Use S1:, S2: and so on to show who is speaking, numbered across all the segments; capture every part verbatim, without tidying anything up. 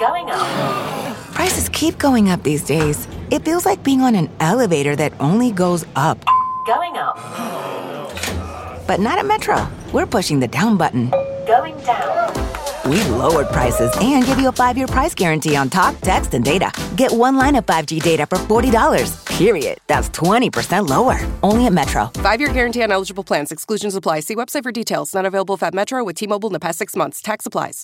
S1: Going up.
S2: Prices keep going up these days. It feels like being on an elevator that only goes up.
S1: Going up.
S2: But not at Metro. We're pushing the down button.
S1: Going down.
S2: We've lowered prices and give you a five-year price guarantee on talk, text, and data. Get one line of five G data for forty dollars. Period. That's twenty percent lower. Only at Metro.
S3: Five-year guarantee on eligible plans. Exclusions apply. See website for details. Not available at Metro with T-Mobile in the past six months. Tax applies.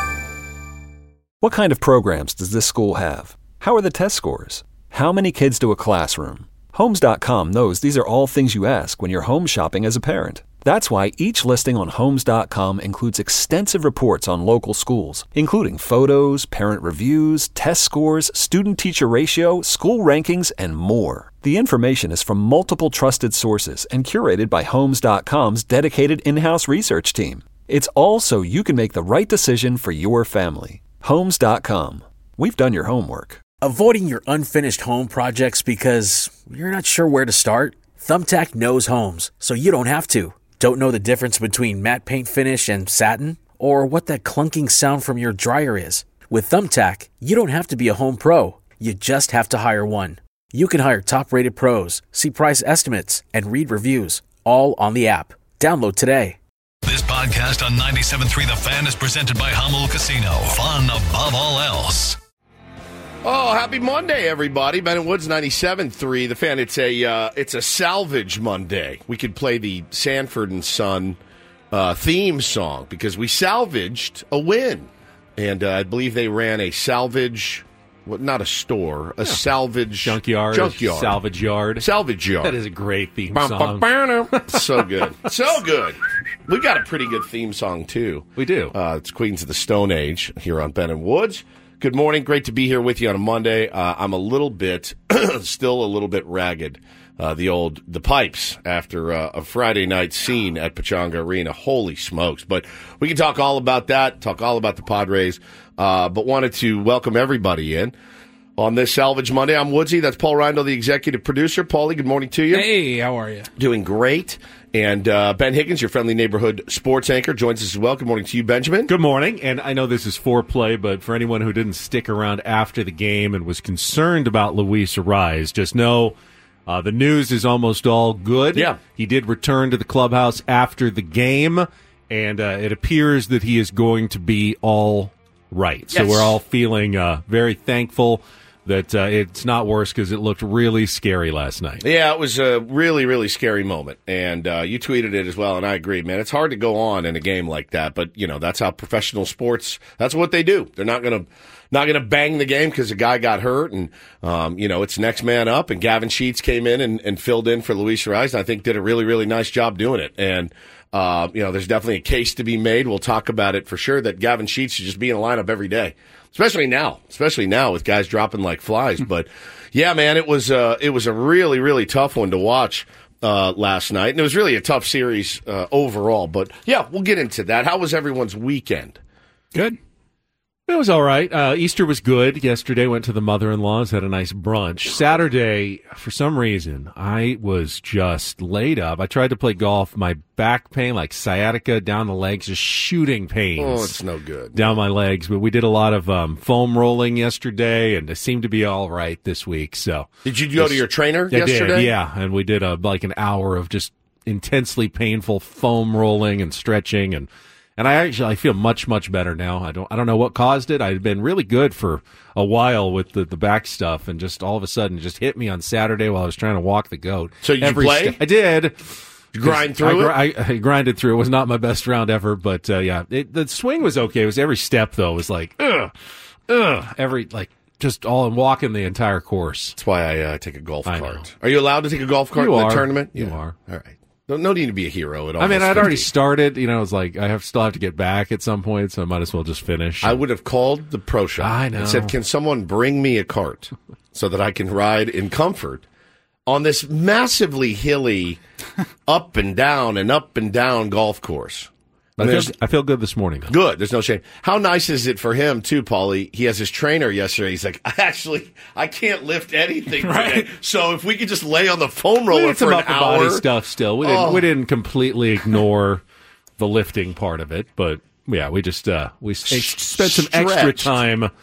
S4: What kind of programs does this school have? How are the test scores? How many kids to a classroom? Homes dot com knows these are all things you ask when you're home shopping as a parent. That's why each listing on Homes dot com includes extensive reports on local schools, including photos, parent reviews, test scores, student-teacher ratio, school rankings, and more. The information is from multiple trusted sources and curated by Homes dot com's dedicated in-house research team. It's all so you can make the right decision for your family. Homes dot com. We've done your homework.
S5: Avoiding your unfinished home projects because you're not sure where to start? Thumbtack knows homes, so you don't have to. Don't know the difference between matte paint finish and satin? Or what that clunking sound from your dryer is? With Thumbtack, you don't have to be a home pro. You just have to hire one. You can hire top-rated pros, see price estimates, and read reviews, all on the app. Download today.
S6: This podcast on ninety-seven point three The Fan is presented by Hummel Casino. Fun above all else.
S7: Oh, happy Monday, everybody. Ben and Woods, ninety-seven point three The Fan. It's a uh, it's a salvage Monday. We could play the Sanford and Son uh, theme song because we salvaged a win. And uh, I believe they ran a salvage, well, not a store, a yeah. salvage
S8: junkyard.
S7: Junkyard.
S8: Salvage yard.
S7: Salvage yard.
S8: That is a great theme
S7: bum,
S8: song.
S7: Bum, bum, so good. So good. We got a pretty good theme song, too.
S8: We do.
S7: Uh, it's Queens of the Stone Age here on Ben and Woods. Good morning. Great to be here with you on a Monday. Uh, I'm a little bit, still a little bit ragged. Uh, the old, the pipes after uh, a Friday night scene at Pechanga Arena. Holy smokes. But we can talk all about that, talk all about the Padres. Uh, but wanted to welcome everybody in on this Salvage Monday. I'm Woodsy. That's Paul Reindl, the executive producer. Paulie, good morning to you.
S9: Hey, how are you?
S7: Doing great. And uh, Ben Higgins, your friendly neighborhood sports anchor, joins us as well. Good morning to you, Benjamin.
S8: Good morning. And I know this is foreplay, but for anyone who didn't stick around after the game and was concerned about Luis Arraez, just know uh, the news is almost all good.
S7: Yeah.
S8: He did return to the clubhouse after the game, and uh, it appears that he is going to be all right. Yes. So we're all feeling uh, very thankful that uh, it's not worse because it looked really scary last night.
S7: Yeah, it was a really, really scary moment. And uh, you tweeted it as well, and I agree, man. It's hard to go on in a game like that, but, you know, that's how professional sports, that's what they do. They're not going to not going to bang the game because a guy got hurt, and, um, you know, it's next man up, and Gavin Sheets came in and, and filled in for Luis Arraez, and I think did a really, really nice job doing it. And, uh, you know, there's definitely a case to be made. We'll talk about it for sure that Gavin Sheets should just be in a lineup every day. Especially now, especially now with guys dropping like flies. But yeah, man, it was uh, it was a really, really tough one to watch uh, last night, and it was really a tough series uh, overall. But yeah, we'll get into that. How was everyone's weekend?
S8: Good. It was all right. Uh, Easter was good. Yesterday went to the mother-in-law's, had a nice brunch. Saturday, for some reason, I was just laid up. I tried to play golf. My back pain, like sciatica down the legs, just shooting pains.
S7: Oh, it's no good.
S8: Down my legs. But we did a lot of um, foam rolling yesterday, and it seemed to be all right this week. So,
S7: did you go
S8: just,
S7: to your trainer
S8: I
S7: yesterday?
S8: Did, yeah, and we did a, like an hour of just intensely painful foam rolling and stretching, and And I actually I feel much, much better now. I don't I don't know what caused it. I'd been really good for a while with the, the back stuff, and just all of a sudden it just hit me on Saturday while I was trying to walk the goat.
S7: So did
S8: Every
S7: you play?
S8: St- I did. Did
S7: you grind through
S8: I,
S7: it?
S8: I, I grinded through. It was not my best round ever, but uh, yeah, it, the swing was okay. It was every step though. It was like ugh, ugh, every like just all and walking the entire course.
S7: That's why I uh, take a golf
S8: I
S7: cart.
S8: know.
S7: Are you allowed to take a golf cart
S8: You
S7: in
S8: are.
S7: the tournament?
S8: You
S7: Yeah.
S8: are.
S7: All right. No, no need to be a hero at all.
S8: I mean, I'd already started. You know, it was like I have still have to get back at some point, so I might as well just finish.
S7: I would have called the pro shop
S8: I know.
S7: and said, "Can someone bring me a cart so that I can ride in comfort on this massively hilly, up and down and up and down golf course?"
S8: I feel, I feel good this morning, though.
S7: Good. There's no shame. How nice is it for him, too, Paulie? He has his trainer yesterday. He's like, actually, I can't lift anything
S8: Right.
S7: today. So if we could just lay on the foam roller
S8: We did
S7: for
S8: some
S7: an
S8: upper
S7: hour.
S8: body stuff still. We didn't,
S7: Oh.
S8: we didn't completely ignore the lifting part of it, but yeah, we just uh, we s- spent some extra
S7: Stretched.
S8: time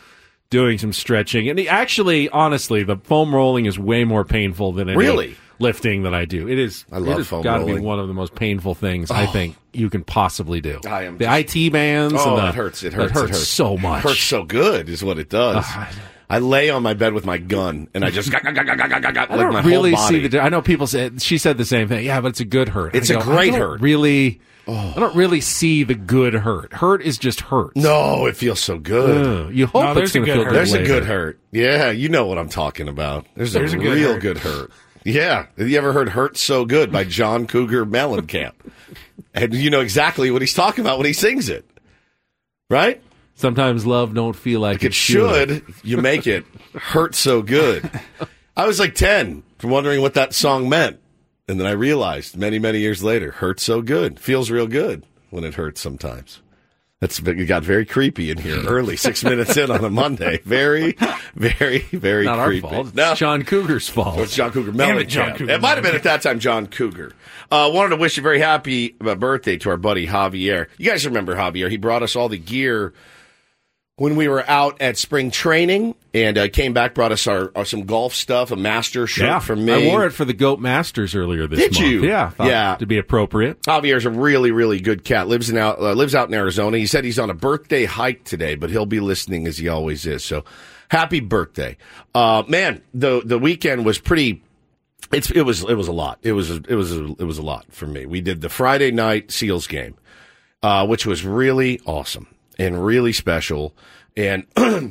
S8: doing some stretching. And he, actually, honestly, the foam rolling is way more painful than any
S7: Really?
S8: lifting that I do. It is.
S7: I love
S8: it has
S7: foam
S8: got to be
S7: rolling.
S8: one of the most painful things I think you can possibly do.
S7: I am
S8: the
S7: just-
S8: I T bands.
S7: Oh,
S8: and the,
S7: it hurts. It
S8: that
S7: hurts. It
S8: hurts
S7: hurts
S8: so much.
S7: It hurts so good is what it does.
S8: Ugh.
S7: I lay on my bed with my gun, and I just got, got, got, got, got, got, got,
S8: I
S7: like
S8: don't
S7: my
S8: really
S7: whole body.
S8: see the. I know people say she said the same thing. Yeah, but it's a good hurt.
S7: It's
S8: I
S7: a
S8: go,
S7: great
S8: I don't
S7: hurt.
S8: Really, I don't really see the good hurt. Hurt is just hurt.
S7: No, it feels so good.
S8: Ugh, you hope
S9: No,
S8: it's
S9: there's a
S8: going to
S9: good
S8: feel
S9: hurt.
S8: good.
S7: There's a
S8: later.
S7: good hurt. Yeah, you know what I'm talking about. There's,
S9: There's
S7: a,
S9: a good
S7: real
S9: hurt.
S7: good hurt. Yeah. Have you ever heard Hurt So Good by John Cougar Mellencamp? And you know exactly what he's talking about when he sings it. Right?
S8: Sometimes love don't feel like,
S7: Like it should. You make it hurt so good. I was like ten, wondering what that song meant. And then I realized many, many years later, hurt so good. Feels real good when it hurts sometimes. That's it got very creepy in here early, six minutes in on a Monday. Very, very, very
S8: Not
S7: creepy.
S8: our fault. It's
S7: No.
S8: John Cougar's fault.
S7: Well, it's John Cougar
S9: Damn it, John
S7: Mellencamp.
S9: Cougar
S7: It might have been at that time John Cougar. Uh, wanted to wish a very happy uh, birthday to our buddy Javier. You guys remember Javier. He brought us all the gear when we were out at spring training, and uh, came back, brought us our, our some golf stuff, a master shirt
S8: yeah,
S7: from me.
S8: I wore it for the Goat Masters earlier this
S7: Did
S8: month.
S7: you?
S8: Yeah, thought
S7: Yeah.
S8: to be appropriate.
S7: Javier's a really, really good cat. Lives in out uh, lives out in Arizona. He said he's on a birthday hike today, but he'll be listening as he always is. So, happy birthday, uh, man! the The weekend was pretty. It's it was it was a lot. It was it was it was a lot for me. We did the Friday night Seals game, uh, which was really awesome and really special. And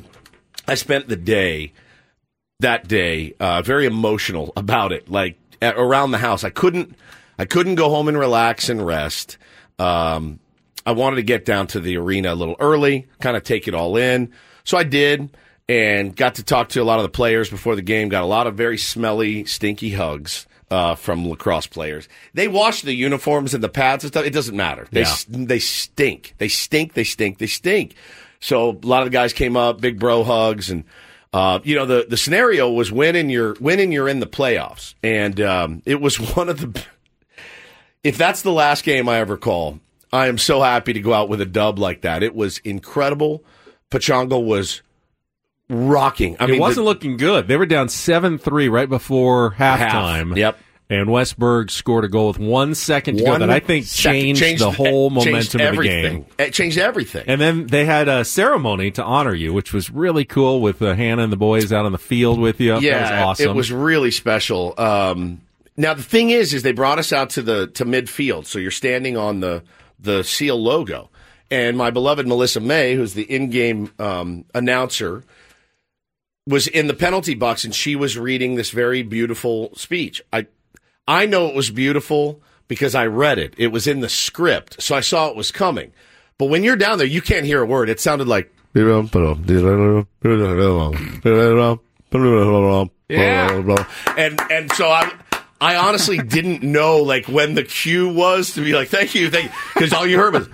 S7: I spent the day that day uh, very emotional about it. Like at, around the house, I couldn't I couldn't go home and relax and rest. Um, I wanted to get down to the arena a little early, kind of take it all in. So I did, and got to talk to a lot of the players before the game. Got a lot of very smelly, stinky hugs uh, from lacrosse players. They wash the uniforms and the pads and stuff. It doesn't matter. They
S8: Yeah.
S7: they stink. They stink. They stink. They stink. So a lot of the guys came up, big bro hugs, and uh, you know the the scenario was winning you're winning you're in the playoffs, and um, it was one of the. If that's the last game I ever call, I am so happy to go out with a dub like that. It was incredible. Pechanga was rocking. I
S8: it
S7: mean,
S8: wasn't
S7: the,
S8: looking good. They were down seven three right before halftime.
S7: half. Yep.
S8: And Westberg scored a goal with one second to
S7: One
S8: go that I think
S7: second.
S8: changed, the whole
S7: changed
S8: momentum of the
S7: everything.
S8: game.
S7: It changed everything.
S8: And then they had a ceremony to honor you, which was really cool with uh, Hannah and the boys out on the field with you.
S7: Yeah,
S8: that was awesome.
S7: It was really special. Um, now the thing is, is they brought us out to the to midfield, so you're standing on the the Seal logo, and my beloved Melissa May, who's the in-game um, announcer, was in the penalty box, and she was reading this very beautiful speech. I I know it was beautiful because I read it. It was in the script, so I saw it was coming. But when you're down there, you can't hear a word. It sounded like. Yeah. And and so I I honestly didn't know like when the cue was to be like thank you, thank you, because all you heard was.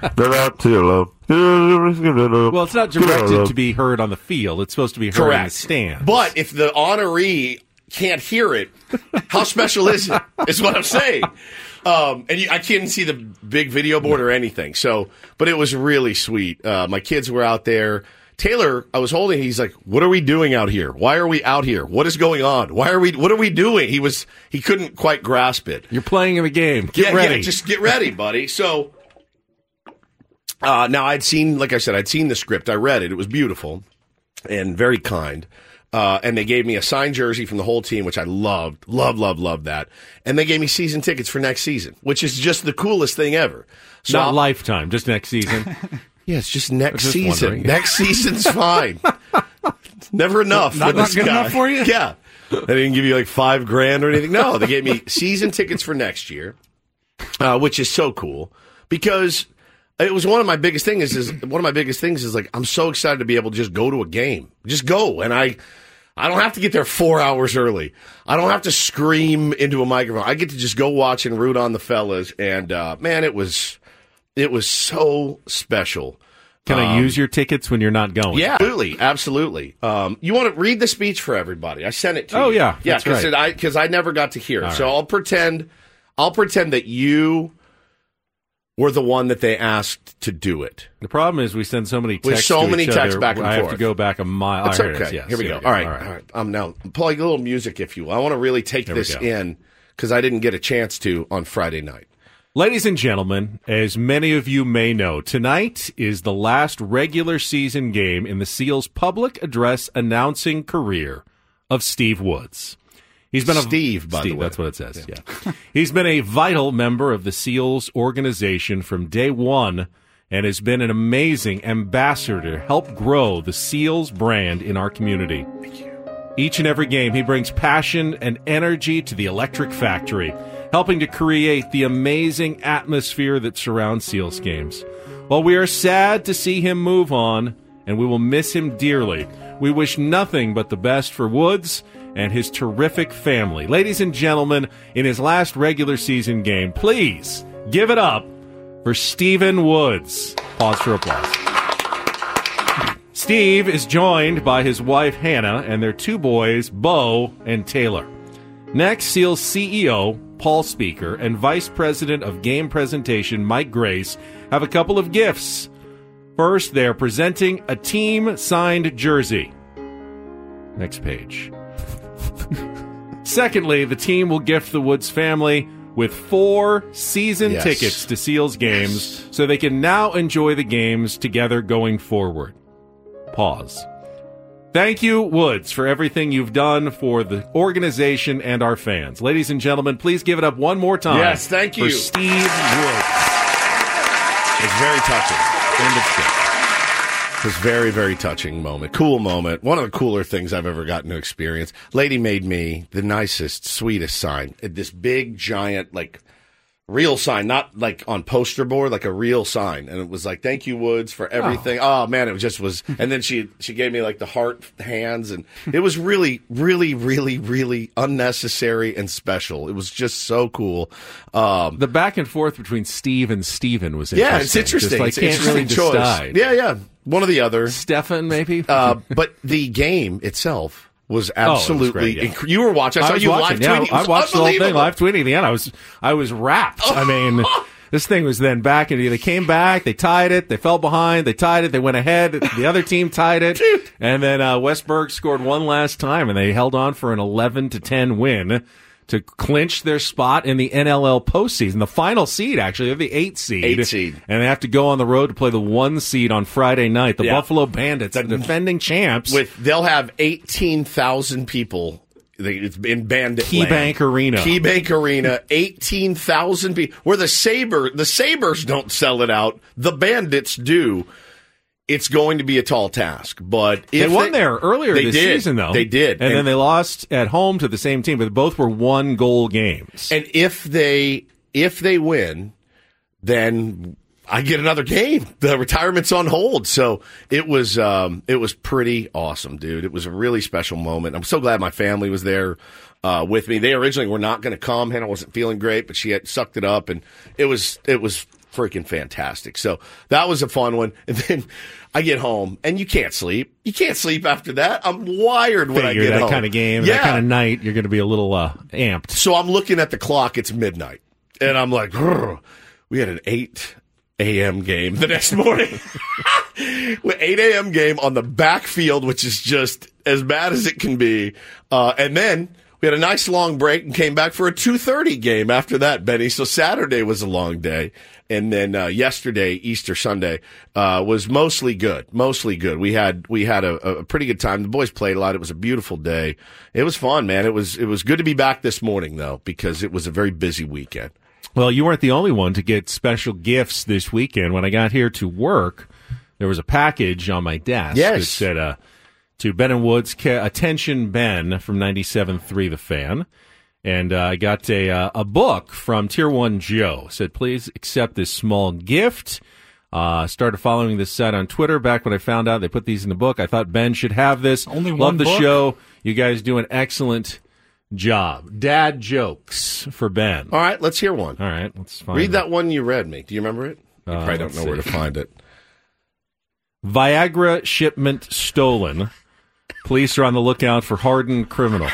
S8: Well, it's not directed to be heard on the field. It's supposed to be heard
S7: Correct.
S8: in the stands.
S7: But if the honoree can't hear it, how special is it? Is what I'm saying. Um, and you, I couldn't see the big video board or anything. So, but it was really sweet. Uh, my kids were out there. Taylor, I was holding. He's like, "What are we doing out here? Why are we out here? What is going on? Why are we? What are we doing?" He was. He couldn't quite grasp it.
S8: You're playing in the game. Get
S7: yeah,
S8: ready.
S7: Yeah, just get ready, buddy. So. Uh, now, I'd seen, like I said, I'd seen the script. I read it. It was beautiful and very kind. Uh, and they gave me a signed jersey from the whole team, which I loved, loved, loved, loved that. And they gave me season tickets for next season, which is just the coolest thing ever. So
S8: Not
S7: I'll-
S8: lifetime, just next season.
S7: Yeah, it's just next
S8: just
S7: season.
S8: wondering.
S7: Next season's fine. Never enough
S9: Not-
S7: for
S9: not
S7: this
S9: good
S7: guy.
S9: enough for you?
S7: Yeah. They didn't give you like five grand or anything. No, they gave me season tickets for next year, uh, which is so cool because it was one of my biggest things. Is one of my biggest things is like I'm so excited to be able to just go to a game, just go, and I. I don't have to get there four hours early. I don't have to scream into a microphone. I get to just go watch and root on the fellas. And uh, man, it was it was so special.
S8: Can I
S7: Um,
S8: use your tickets when you're not going?
S7: Yeah, absolutely, absolutely. Um, you want to read the speech for everybody? I sent it to
S8: Oh,
S7: you.
S8: yeah,
S7: yeah,
S8: that's
S7: because
S8: right.
S7: I because I never got to hear it.
S8: All
S7: so
S8: right.
S7: I'll pretend I'll pretend that you were the one that they asked to do it.
S8: The problem is we send so many texts
S7: With so
S8: to
S7: many
S8: each
S7: texts
S8: other,
S7: back and
S8: I
S7: forth.
S8: have to go back a mile.
S7: It's
S8: Oh, here it
S7: okay.
S8: is, yes.
S7: Here we
S8: Here
S7: go. All right. All right. All right. Um, now, play a little music, if you will. I want to really take
S8: There we
S7: this
S8: go.
S7: in because I didn't get a chance to on Friday night.
S8: Ladies and gentlemen, as many of you may know, tonight is the last regular season game in the Seals' public address announcing career of Steve Woods. He's been a
S7: Steve, by
S8: Steve,
S7: the way.
S8: That's what it says. Yeah. yeah. He's been a vital member of the Seals organization from day one and has been an amazing ambassador to help grow the Seals brand in our community.
S7: Thank you.
S8: Each and every game, he brings passion and energy to the Electric Factory, helping to create the amazing atmosphere that surrounds Seals games. While we are sad to see him move on, and we will miss him dearly, we wish nothing but the best for Woods and his terrific family. Ladies and gentlemen, in his last regular season game, please give it up for Steven Woods. Pause for applause. Steve is joined by his wife, Hannah, and their two boys, Bo and Taylor. Next, Seals C E O, Paul Speaker, and Vice President of Game Presentation, Mike Grace, have a couple of gifts. First, they're presenting a team-signed jersey. Next page. Secondly, the team will gift the Woods family with four season
S7: Yes.
S8: tickets to Seals games so they can now enjoy the games together going forward. Pause. Thank you, Woods, for everything you've done for the organization and our fans. Ladies and gentlemen, please give it up one more time.
S7: Yes, thank you.
S8: For Steve Woods.
S7: It's very touching.
S8: End of story.
S7: It was a very, very touching moment. Cool moment. One of the cooler things I've ever gotten to experience. Lady made me the nicest, sweetest sign. This big, giant, like, real sign, not like on poster board, like a real sign. And it was like, thank you, Woods, for everything. Oh, oh man, it just was. And then she she gave me like the heart hands. And it was really, really, really, really unnecessary and special. It was just so cool. Um,
S8: The back and forth between Steve and Steven was
S7: yeah,
S8: interesting.
S7: it's interesting.
S8: Just like,
S7: it's
S8: can't
S7: interesting
S8: really
S7: choice.
S8: decide.
S7: Yeah, yeah. One or the other.
S8: Stefan, maybe?
S7: Uh, but the game itself was absolutely.
S8: Oh, it was great, yeah.
S7: inc- you were watching. I saw
S8: was
S7: you
S8: watching,
S7: live
S8: yeah,
S7: tweeting. It
S8: I
S7: was
S8: watched the whole thing
S7: unbelievable.
S8: live tweeting. At the end, I was I was rapt. I mean, this thing was then back, and they came back, they tied it, they fell behind, they tied it, they went ahead. The other team tied it,
S7: Dude.
S8: and then uh, Westberg scored one last time, and they held on for an eleven to ten win to clinch their spot in the N L L postseason. The final seed, actually, they're the eight seed.
S7: Eight seed.
S8: And they have to go on the road to play the one seed on Friday night. The
S7: Yeah.
S8: Buffalo Bandits, the defending champs.
S7: With they'll have eighteen thousand people. They- It's in Bandit
S8: KeyBank
S7: Land.
S8: Arena.
S7: KeyBank Arena, eighteen thousand people. Where the Saber, the Sabers don't sell it out. The Bandits do. It's going to be a tall task, but if
S8: They won there earlier
S7: they
S8: this
S7: did.
S8: season, though.
S7: They did,
S8: And, then they lost at home to the same team, but both were one-goal games.
S7: And if they if they win, then I get another game. The retirement's on hold. So it was um, it was pretty awesome, dude. It was a really special moment. I'm so glad my family was there uh, with me. They originally were not going to come. Hannah wasn't feeling great, but she had sucked it up, and it was it was freaking fantastic. So that was a fun one. And then I get home, and you can't sleep. You can't sleep after that. I'm wired when
S8: Figure
S7: I get
S8: that
S7: home.
S8: kind of game,
S7: yeah.
S8: that kind of night, you're going to be a little uh, amped.
S7: So I'm looking at the clock. It's midnight, and I'm like, "Grr." We had an eight a.m. game the next morning. eight a.m. game on the backfield, which is just as bad as it can be. Uh, and then we had a nice long break and came back for a two thirty game after that, Benny. So Saturday was a long day. And then uh, yesterday, Easter Sunday, uh, was mostly good. Mostly good. We had we had a, a pretty good time. The boys played a lot. It was a beautiful day. It was fun, man. It was it was good to be back this morning, though, because it was a very busy weekend.
S8: Well, you weren't the only one to get special gifts this weekend. When I got here to work, there was a package on my desk
S7: Yes.
S8: that said, uh, to Ben and Woods, ca- attention Ben from ninety-seven point three The Fan. And uh, I got a uh, a book from Tier one Joe. Said, please accept this small gift. Uh, started following this site on Twitter back when I found out they put these in the book. I thought Ben should have this.
S9: Only
S8: Love
S9: one
S8: the
S9: book?
S8: show. You guys do an excellent job. Dad jokes for Ben.
S7: All right, let's hear one.
S8: All right, let's find
S7: Read
S8: it.
S7: that one you read me. Do you remember it? You
S8: Uh,
S7: probably don't
S8: let's
S7: know where
S8: see.
S7: to find it.
S8: Viagra shipment stolen. Police are on the lookout for hardened criminals.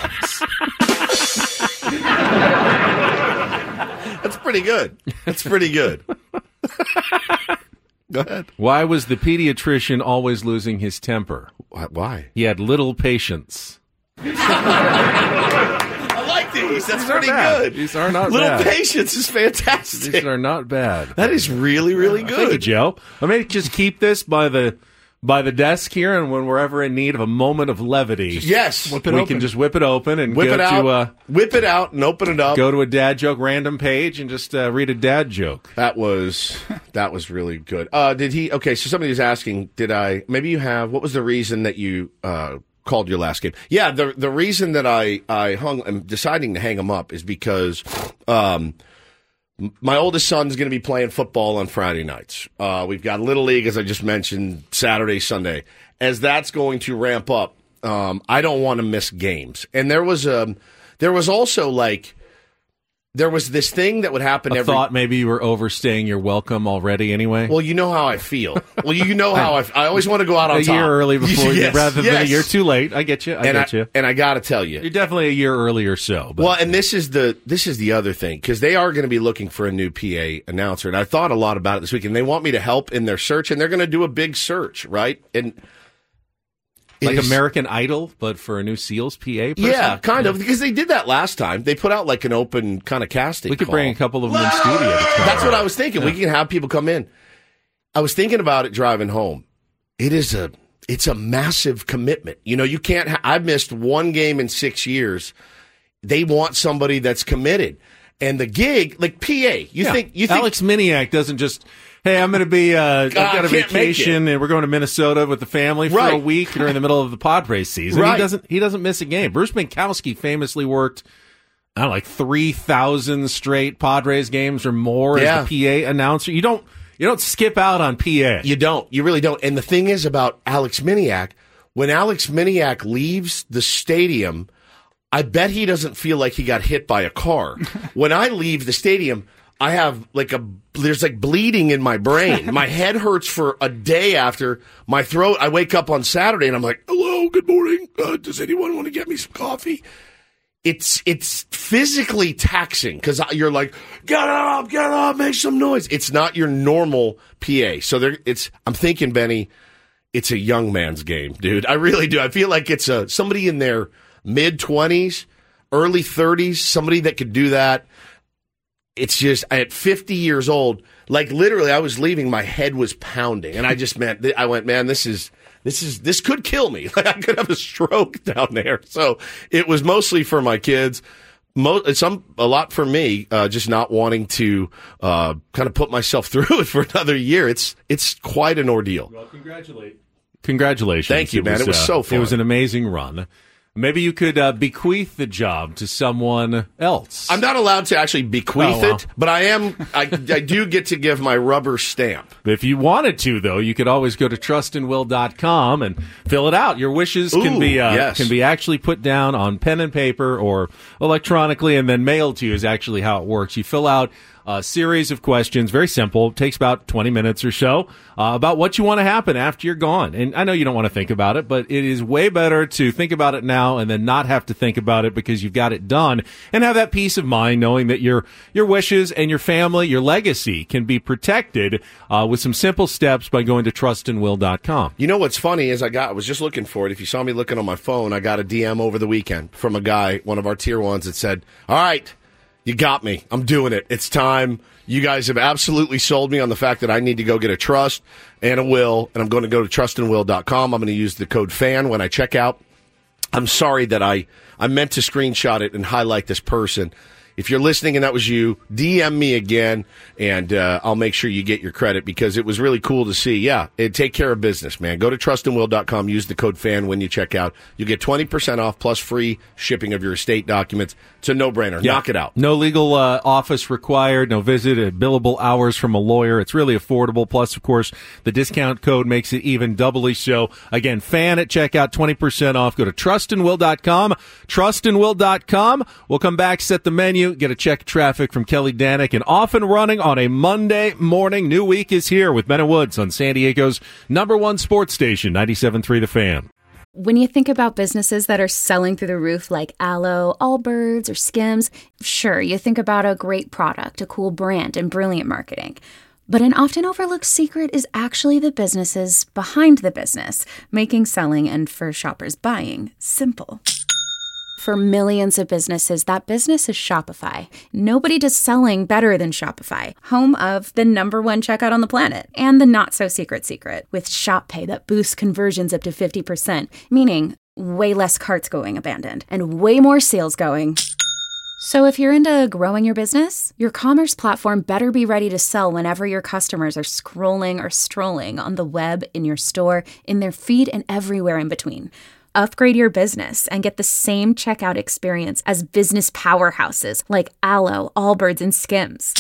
S7: That's pretty good. That's pretty good. Go ahead.
S8: Why was the pediatrician always losing his temper?
S7: Why?
S8: He had little patience.
S7: I like these. That's
S8: These are
S7: pretty
S8: bad.
S7: good.
S8: These are not
S7: Little
S8: bad.
S7: patience is fantastic.
S8: These are not bad.
S7: That is really, really good.
S8: Thank you, Joe. Let me just keep this by the by the desk here, and when we're ever in need of a moment of levity,
S7: Yes.
S8: we can just whip it open and
S7: Whip
S8: go
S7: it out.
S8: to uh,
S7: Whip it out and open it up.
S8: go to a dad joke random page and just uh, read a dad joke.
S7: That was that was really good. Uh, did he? Okay, so somebody was asking, did I? Maybe you have. What was the reason that you uh, called your last game? Yeah, the the reason that I I hung. I'm deciding to hang him up is because. Um, My oldest son's going to be playing football on Friday nights. Uh, we've got Little League, as I just mentioned, Saturday, Sunday. As that's going to ramp up, um, I don't want to miss games. And there was a, there was also like, there was this thing that would happen
S8: I
S7: every.
S8: thought maybe you were overstaying your welcome already anyway.
S7: Well, you know how I feel. Well, you know how I. I always want to go out on
S8: a
S7: top.
S8: year early before
S7: Yes,
S8: you, rather than
S7: yes.
S8: a year too late. I get you. I
S7: and
S8: get
S7: I,
S8: you.
S7: And I got to tell you,
S8: You're definitely a year early or so. But
S7: well, and this is the this is the other thing, because they are going to be looking for a new P A announcer, and I thought a lot about it this week, and they want me to help in their search, and they're going to do a big search, right? And it
S8: like
S7: is-
S8: American Idol, but for a new Seals P A person?
S7: yeah, kind of, because they did that last time. They put out like an open kind of casting.
S8: We could
S7: call.
S8: bring a couple of them in studio to try.
S7: That's what I was thinking. We can have people come in. I was thinking about it driving home. It is a it's a massive commitment. You know, you can't. Ha- I've missed one game in six years. They want somebody that's committed, and the gig, like P A. You
S8: Yeah.
S7: think you think
S8: Alex Miniak doesn't just, hey, I'm going to be, uh, I've got a
S7: can't make
S8: vacation and we're going to Minnesota with the family for
S7: Right.
S8: a week during the middle of the Padres season.
S7: Right.
S8: He doesn't, he doesn't miss a game. Bruce Minkowski famously worked, I don't know, like three thousand straight Padres games or more
S7: Yeah.
S8: as the P A announcer. You don't, you don't skip out on P A.
S7: You don't. You really don't. And the thing is about Alex Miniak, when Alex Miniak leaves the stadium, I bet he doesn't feel like he got hit by a car. When I leave the stadium, I have like a, there's like bleeding in my brain. My head hurts for a day after my throat. I wake up on Saturday and I'm like, hello, good morning. Uh, does anyone want to get me some coffee? It's it's physically taxing because you're like, get up, get up, make some noise. It's not your normal P A. So there, it's. I'm thinking, Benny, it's a young man's game, dude. I really do. I feel like it's a somebody in their mid twenties, early thirties, somebody that could do that. It's just at fifty years old, like literally, I was leaving, my head was pounding, and I just meant I went, man, this is. This is this could kill me. Like I could have a stroke down there. So it was mostly for my kids. Mo- some a lot for me, uh, just not wanting to uh, kind of put myself through it for another year. It's it's quite an ordeal.
S8: Well, congratulate. Congratulations.
S7: Thank you, man. It was
S8: uh,
S7: so fun.
S8: It was an amazing run. Maybe you could uh, bequeath the job to someone else.
S7: I'm not allowed to actually bequeath
S8: Oh, well.
S7: it, but I am. I, I do get to give my rubber stamp.
S8: If you wanted to, though, you could always go to trust and will dot com and fill it out. Your wishes can
S7: Ooh,
S8: be uh,
S7: yes.
S8: can be actually put down on pen and paper or electronically and then mailed to you is actually how it works. You fill out a series of questions, very simple, it takes about twenty minutes or so, uh, about what you want to happen after you're gone. And I know you don't want to think about it, but it is way better to think about it now and then not have to think about it because you've got it done and have that peace of mind knowing that your your wishes and your family, your legacy can be protected uh, with some simple steps by going to trust and will dot com.
S7: You know what's funny is I got I was just looking for it. If you saw me looking on my phone, I got a D M over the weekend from a guy, one of our tier ones, that said, "All right, you got me. I'm doing it. It's time. You guys have absolutely sold me on the fact that I need to go get a trust and a will, and I'm going to go to trust and will dot com. I'm going to use the code FAN when I check out. I'm sorry that I, I meant to screenshot it and highlight this person. If you're listening and that was you, D M me again, and uh, I'll make sure you get your credit because it was really cool to see. Yeah, it, take care of business, man. Go to trust and will dot com. Use the code FAN when you check out. You get twenty percent off plus free shipping of your estate documents. It's a no-brainer.
S8: Yeah.
S7: Knock it out.
S8: No legal uh, office required, no visit, uh, billable hours from a lawyer. It's really affordable. Plus, of course, the discount code makes it even doubly so. Again, FAN at checkout, twenty percent off. Go to trust and will dot com. trust and will dot com. We'll come back, set the menu, get a check of traffic from Kelly Danick, and off and running on a Monday morning. New week is here with Ben and Woods on San Diego's number one sports station, ninety-seven point three The Fan.
S9: When you think about businesses that are selling through the roof like Aloe, Allbirds, or Skims, sure, you think about a great product, a cool brand, and brilliant marketing. But an often overlooked secret is actually the businesses behind the business, making selling and for shoppers buying simple. For millions of businesses, that business is Shopify. Nobody does selling better than Shopify, home of the number one checkout on the planet and the not-so-secret secret with Shop Pay that boosts conversions up to fifty percent, meaning way less carts going abandoned and way more sales going. So if you're into growing your business, your commerce platform better be ready to sell whenever your customers are scrolling or strolling on the web, in your store, in their feed, and everywhere in between. Upgrade your business and get the same checkout experience as business powerhouses like Alo, Allbirds, and Skims.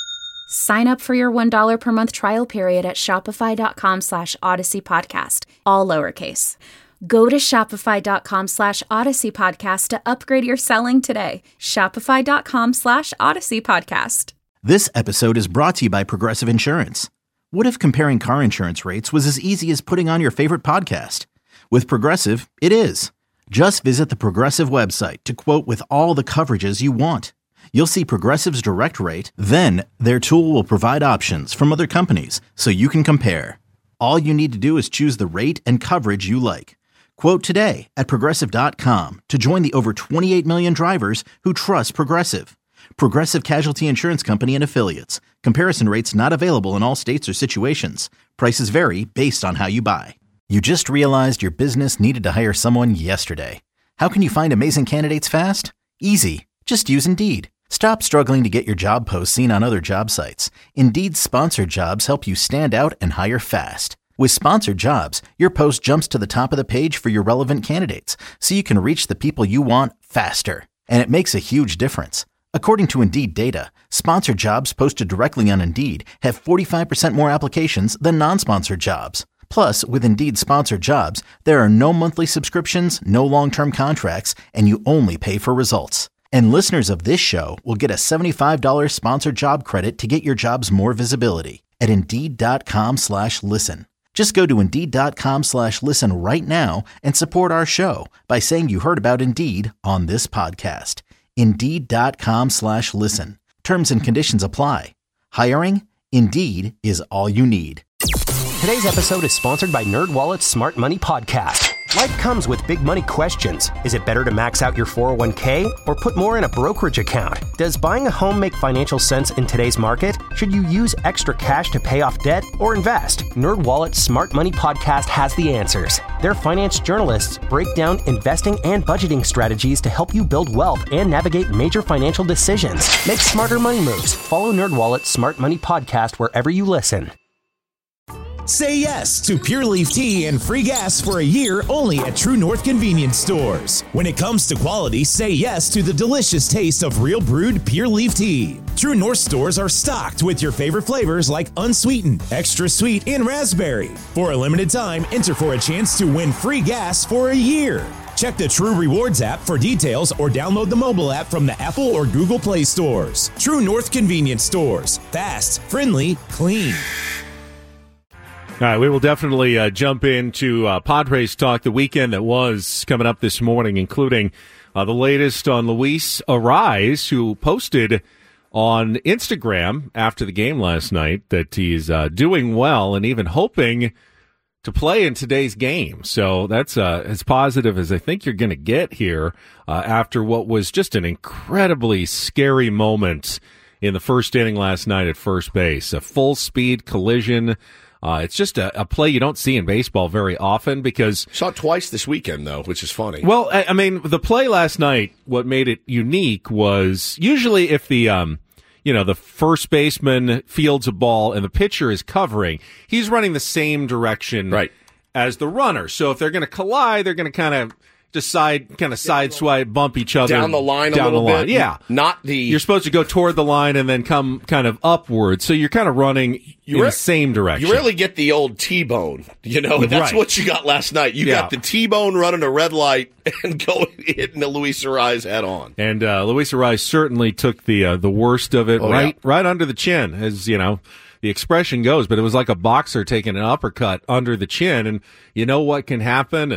S9: Sign up for your one dollar per month trial period at shopify.com slash Odyssey Podcast, all lowercase. Go to shopify.com slash Odyssey Podcast to upgrade your selling today. Shopify.com slash Odyssey Podcast.
S10: This episode is brought to you by Progressive Insurance. What if comparing car insurance rates was as easy as putting on your favorite podcast? With Progressive, it is. Just visit the Progressive website to quote with all the coverages you want. You'll see Progressive's direct rate, then their tool will provide options from other companies so you can compare. All you need to do is choose the rate and coverage you like. Quote today at Progressive dot com to join the over twenty-eight million drivers who trust Progressive. Progressive Casualty Insurance Company and Affiliates. Comparison rates not available in all states or situations. Prices vary based on how you buy. You just realized your business needed to hire someone yesterday. How can you find amazing candidates fast? Easy. Just use Indeed. Stop struggling to get your job posts seen on other job sites. Indeed's sponsored jobs help you stand out and hire fast. With sponsored jobs, your post jumps to the top of the page for your relevant candidates, so you can reach the people you want faster. And it makes a huge difference. According to Indeed data, sponsored jobs posted directly on Indeed have forty-five percent more applications than non-sponsored jobs. Plus, with Indeed sponsored jobs, there are no monthly subscriptions, no long-term contracts, and you only pay for results. And listeners of this show will get a seventy-five dollars sponsored job credit to get your jobs more visibility at Indeed.com slash listen. Just go to Indeed.com slash listen right now and support our show by saying you heard about Indeed on this podcast. Indeed.com slash listen. Terms and conditions apply. Hiring? Indeed is all you need.
S11: Today's episode is sponsored by NerdWallet's Smart Money Podcast. Life comes with big money questions. Is it better to max out your four oh one k or put more in a brokerage account? Does buying a home make financial sense in today's market? Should you use extra cash to pay off debt or invest? NerdWallet's Smart Money Podcast has the answers. Their finance journalists break down investing and budgeting strategies to help you build wealth and navigate major financial decisions. Make smarter money moves. Follow NerdWallet's Smart Money Podcast wherever you listen.
S12: Say yes to Pure Leaf Tea and free gas for a year only at True North Convenience Stores. When it comes to quality, say yes to the delicious taste of real brewed Pure Leaf Tea. True North stores are stocked with your favorite flavors like unsweetened, extra sweet, and raspberry. For a limited time, enter for a chance to win free gas for a year. Check the True Rewards app for details or download the mobile app from the Apple or Google Play stores. True North Convenience Stores. Fast, friendly, clean.
S8: All right, we will definitely uh, jump into uh, Padres talk, the weekend that was coming up this morning, including uh, the latest on Luis Arraez, who posted on Instagram after the game last night that he's uh, doing well and even hoping to play in today's game. So that's uh, as positive as I think you're going to get here uh, after what was just an incredibly scary moment in the first inning last night at first base. A full-speed collision. Uh, it's just a, a play you don't see in baseball very often because...
S7: Saw it twice this weekend, though, which is funny.
S8: Well, I, I mean, the play last night, what made it unique was usually if the, um, you know, the first baseman fields a ball and the pitcher is covering, he's running the same direction
S7: right.
S8: as the runner. So if they're going to collide, they're going to kind of decide, kind of sideswipe, bump each other
S7: down the line
S8: down
S7: a little
S8: the line.
S7: bit.
S8: Yeah,
S7: not the.
S8: You're supposed to go toward the line and then come kind of upward. So you're kind of running you in re- the same direction.
S7: You rarely get the old T-bone. You know, that's
S8: right.
S7: what you got last night. You
S8: yeah.
S7: got the T-bone running a red light and going hitting the Luis Arraez head on.
S8: And uh, Luis Arraez certainly took the uh, the worst of it,
S7: oh,
S8: right,
S7: yeah.
S8: right under the chin, as you know. The expression goes, but it was like a boxer taking an uppercut under the chin, and you know what can happen. And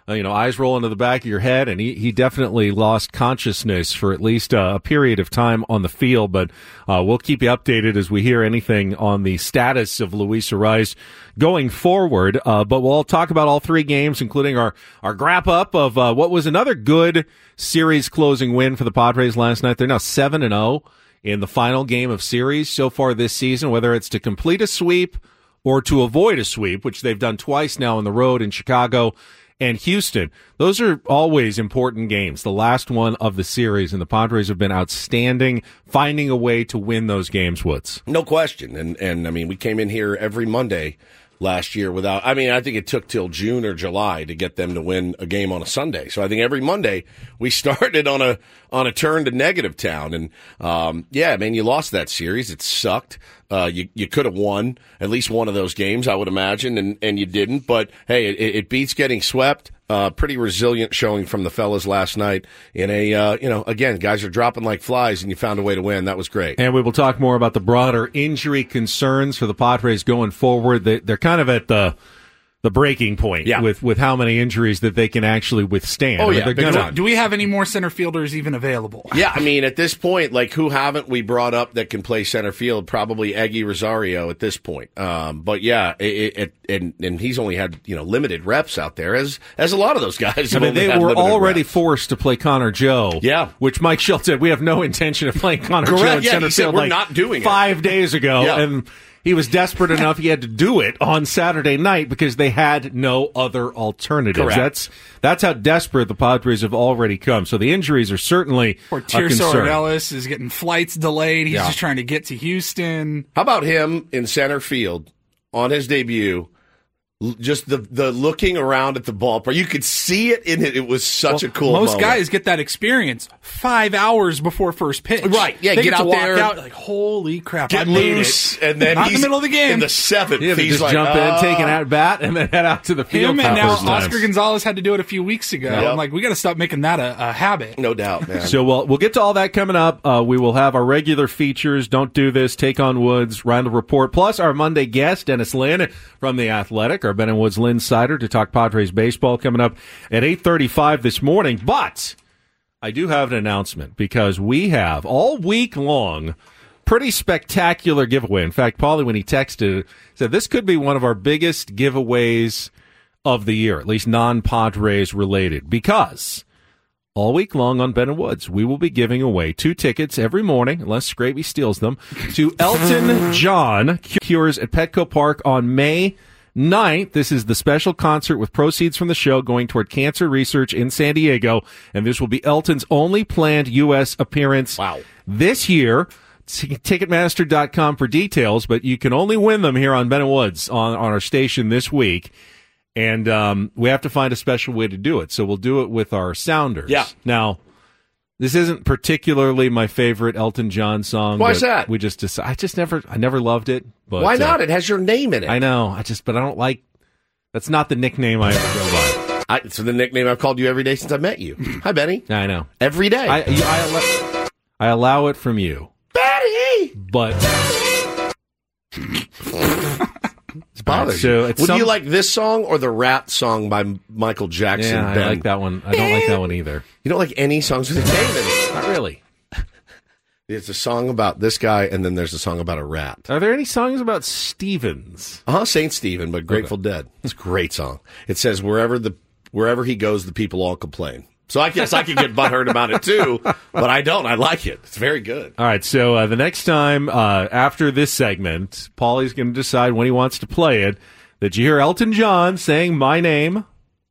S8: uh, you know, eyes roll into the back of your head, and he, he definitely lost consciousness for at least uh, a period of time on the field. But uh, we'll keep you updated as we hear anything on the status of Luis Arraez going forward. Uh, but we'll talk about all three games, including our, our wrap up of uh, what was another good series closing win for the Padres last night. They're now seven and oh in the final game of series so far this season, whether it's to complete a sweep or to avoid a sweep, which they've done twice now on the road in Chicago and Houston. Those are always important games, the last one of the series, and the Padres have been outstanding finding a way to win those games, Woods.
S7: No question. And, and I mean, we came in here every Monday last year without, I mean, I think it took till June or July to get them to win a game on a Sunday. So I think every Monday we started on a, on a turn to negative town. And, um, yeah, man, you lost that series. It sucked. Uh, you, you could have won at least one of those games, I would imagine, and, and you didn't. But hey, it, it beats getting swept. Uh, pretty resilient showing from the fellas last night in a, uh, you know, again, guys are dropping like flies and you found a way to win. That was great.
S8: And we will talk more about the broader injury concerns for the Padres going forward. They, they're kind of at the, the breaking point
S7: yeah.
S8: with, with how many injuries that they can actually withstand.
S7: Oh,
S8: I mean,
S7: yeah.
S8: they're gonna,
S13: do we have any more center fielders even available?
S7: Yeah, I mean, at this point, like, who haven't we brought up that can play center field? Probably Eggy Rosario at this point. Um, but yeah, it, it, and and he's only had, you know, limited reps out there, as as a lot of those guys.
S8: I mean, they were already
S7: reps.
S8: forced to play Connor Joe.
S7: Yeah,
S8: which Mike Schultz said we have no intention of playing Connor Joe in
S7: yeah,
S8: center
S7: he said,
S8: field.
S7: we're
S8: like
S7: not doing
S8: five
S7: it.
S8: days ago,
S7: yeah.
S8: and he was desperate enough he had to do it on Saturday night because they had no other alternatives.
S7: Correct.
S8: That's that's how desperate the Padres have already come. So the injuries are certainly
S13: Or
S8: a
S13: Tirso
S8: concern.
S13: Ellis is getting flights delayed. He's
S8: Yeah.
S13: just trying to get to Houston.
S7: How about him in center field on his debut? L- Just the the looking around at the ballpark, you could see it in it. It was such
S13: Well,
S7: a cool.
S13: Most
S7: moment.
S13: guys get that experience five hours before first pitch.
S7: Right, yeah,
S13: they
S7: get
S13: get,
S7: out
S13: to walk
S7: there,
S13: out like, holy crap,
S7: get
S13: I made
S7: loose,
S13: it.
S7: and then
S13: Not
S7: he's
S13: in the middle of the game.
S7: in the seventh.
S8: Yeah, they
S7: he's
S8: just
S7: like,
S8: jump
S7: oh.
S8: in, take an at bat, and then head out to the field.
S13: Him
S8: for
S13: and
S8: the
S13: now
S8: first time.
S13: Oscar Gonzalez had to do it a few weeks ago.
S7: Yep.
S13: I'm like, we got to stop making that a, a habit.
S7: No doubt, man.
S8: So we'll, we'll get to all that coming up. Uh, we will have our regular features, Don't Do This, Take on Woods, Randall Report, plus our Monday guest, Dennis Lynn from The Athletic, our Ben and Woods Linsider, to talk Padres baseball coming up at eight thirty-five this morning. But I do have an announcement because we have all week long pretty spectacular giveaway. In fact, Paulie, when he texted, said this could be one of our biggest giveaways of the year, at least non-Padres related, because all week long on Ben and Woods, we will be giving away two tickets every morning, unless Scraby steals them, to Elton John Cures at Petco Park on May ninth. This is the special concert with proceeds from the show going toward cancer research in San Diego, and this will be Elton's only planned U S appearance
S7: wow.
S8: this year. Ticketmaster dot com for details, but you can only win them here on Ben and Woods on, on our station this week. And um, we have to find a special way to do it. So we'll do it with our sounders.
S7: Yeah.
S8: Now, this isn't particularly my favorite Elton John song.
S7: Why is
S8: but
S7: that?
S8: We just decided, I just never, I never loved it. But,
S7: Why not?
S8: Uh,
S7: It has your name in it.
S8: I know. I just, but I don't like, that's not the nickname I ever go by.
S7: I, it's the nickname I've called you every day since I met you. Hi, Benny.
S8: I know.
S7: Every day.
S8: I, I, allow, I allow it from you.
S7: Benny!
S8: But
S7: It's bothering
S8: right, so
S7: you.
S8: it's
S7: Would
S8: some-
S7: you like this song or the Rat song by Michael Jackson?
S8: yeah, I
S7: Ben?
S8: like that one. I don't like that one either.
S7: You don't like any songs with a name in it?
S8: Not really.
S7: There's a song about this guy, and then there's a song about a rat.
S8: Are there any songs about Stevens?
S7: Uh-huh, Saint Stephen, but Grateful
S8: Okay.
S7: Dead. It's a great song. It says, wherever the wherever he goes, the people all complain. So I guess I could get butthurt about it too, but I don't. I like it. It's very good.
S8: All right, so uh, the next time uh, after this segment, Paulie's going to decide when he wants to play it, that you hear Elton John saying my name,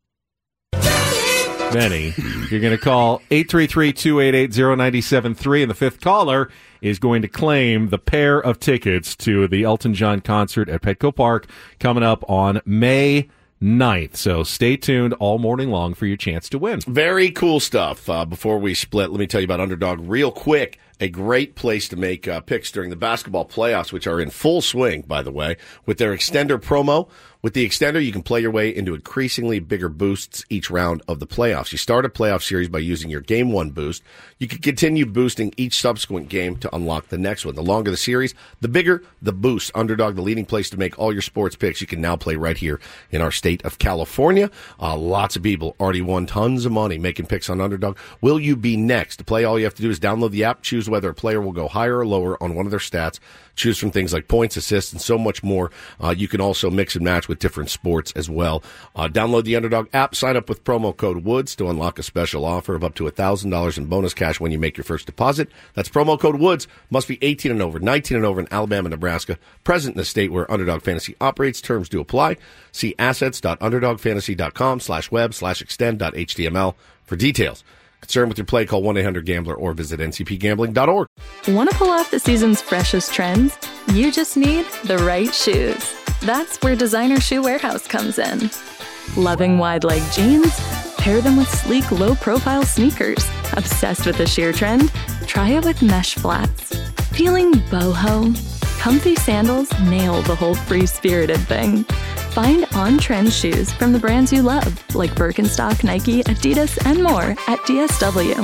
S8: Benny, you're going to call eight three three, two eight eight, zero nine seven three, and the fifth caller is going to claim the pair of tickets to the Elton John concert at Petco Park coming up on May ninth. So stay tuned all morning long for your chance to win.
S7: Very cool stuff. Uh, before we split, let me tell you about Underdog real quick. A great place to make uh, picks during the basketball playoffs, which are in full swing, by the way, with their extender promo. With the extender, you can play your way into increasingly bigger boosts each round of the playoffs. You start a playoff series by using your game one boost. You can continue boosting each subsequent game to unlock the next one. The longer the series, the bigger the boost. Underdog, the leading place to make all your sports picks. You can now play right here in our state of California. Uh, lots of people already won tons of money making picks on Underdog. Will you be next? To play, all you have to do is download the app, choose whether a player will go higher or lower on one of their stats, choose from things like points, assists, and so much more. Uh, you can also mix and match with different sports as well. Uh, download the Underdog app, sign up with promo code WOODS to unlock a special offer of up to one thousand dollars in bonus cash when you make your first deposit. That's promo code WOODS. Must be eighteen and over, nineteen and over in Alabama, Nebraska. Present in the state where Underdog Fantasy operates. Terms do apply. See assets.underdogfantasy.com slash web slash extend.html for details. Concerned with your play, call one eight hundred gambler or visit n c p gambling dot org.
S14: Want to pull off the season's freshest trends? You just need the right shoes. That's where Designer Shoe Warehouse comes in. Loving wide leg jeans? Pair them with sleek, low-profile sneakers. Obsessed with the sheer trend? Try it with mesh flats. Feeling boho? Comfy sandals nail the whole free-spirited thing. Find on-trend shoes from the brands you love, like Birkenstock, Nike, Adidas, and more at D S W.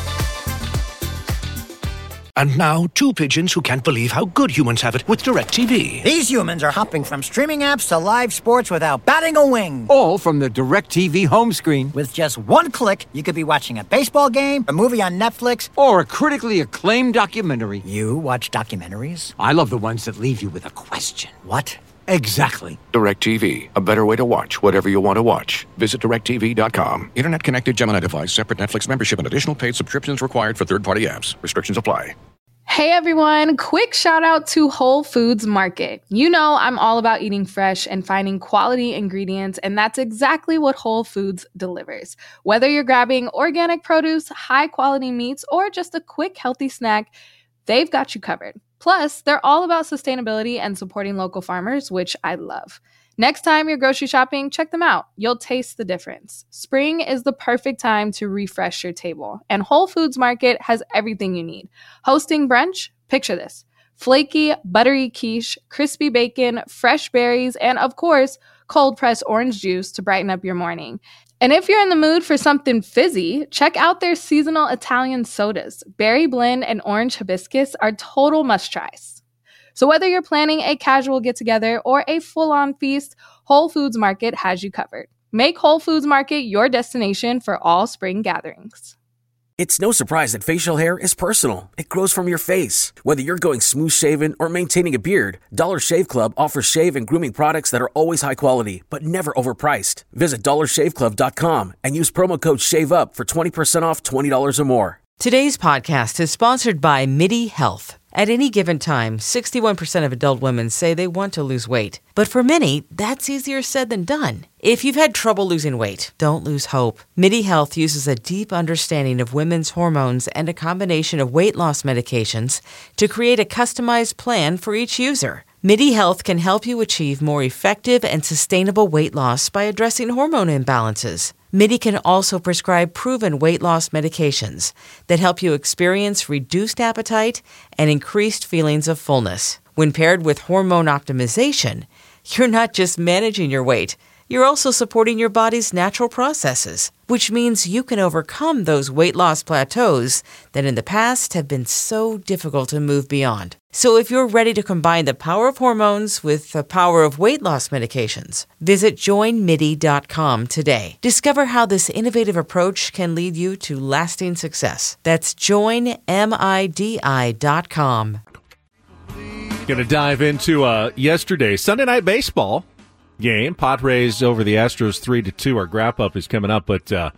S15: And now, two pigeons who can't believe how good humans have it with DirecTV.
S16: These humans are hopping from streaming apps to live sports without batting a wing.
S17: All from the DirecTV home screen.
S16: With just one click, you could be watching a baseball game, a movie on Netflix,
S17: or a critically acclaimed documentary.
S16: You watch documentaries?
S17: I love the ones that leave you with a question.
S16: What?
S17: Exactly.
S15: DirecTV, a better way to watch whatever you want to watch. Visit direct t v dot com. Internet connected Gemini device, separate Netflix membership, and additional paid subscriptions required for third-party apps. Restrictions apply.
S18: Hey everyone, quick shout out to Whole Foods Market. You know I'm all about eating fresh and finding quality ingredients, and that's exactly what Whole Foods delivers. Whether you're grabbing organic produce, high quality meats, or just a quick healthy snack, they've got you covered. Plus, they're all about sustainability and supporting local farmers, which I love. Next time you're grocery shopping, check them out. You'll taste the difference. Spring is the perfect time to refresh your table, and Whole Foods Market has everything you need. Hosting brunch? Picture this. Flaky, buttery quiche, crispy bacon, fresh berries, and of course, cold-pressed orange juice to brighten up your morning. And if you're in the mood for something fizzy, check out their seasonal Italian sodas. Berry blend and orange hibiscus are total must-tries. So whether you're planning a casual get-together or a full-on feast, Whole Foods Market has you covered. Make Whole Foods Market your destination for all spring gatherings.
S5: It's no surprise that facial hair is personal. It grows from your face. Whether you're going smooth-shaven or maintaining a beard, Dollar Shave Club offers shave and grooming products that are always high quality, but never overpriced. Visit dollar shave club dot com and use promo code SHAVEUP for twenty percent off twenty dollars or more.
S19: Today's podcast is sponsored by MIDI Health. At any given time, sixty-one percent of adult women say they want to lose weight. But for many, that's easier said than done. If you've had trouble losing weight, don't lose hope. MIDI Health uses a deep understanding of women's hormones and a combination of weight loss medications to create a customized plan for each user. MIDI Health can help you achieve more effective and sustainable weight loss by addressing hormone imbalances. MIDI can also prescribe proven weight loss medications that help you experience reduced appetite and increased feelings of fullness. When paired with hormone optimization, you're not just managing your weight, you're also supporting your body's natural processes, which means you can overcome those weight loss plateaus that in the past have been so difficult to move beyond. So if you're ready to combine the power of hormones with the power of weight loss medications, visit join midi dot com today. Discover how this innovative approach can lead you to lasting success. That's join midi dot com.
S8: Going to dive into uh, yesterday's Sunday Night Baseball game. Padres over the Astros three to two. Our wrap up is coming up, but uh,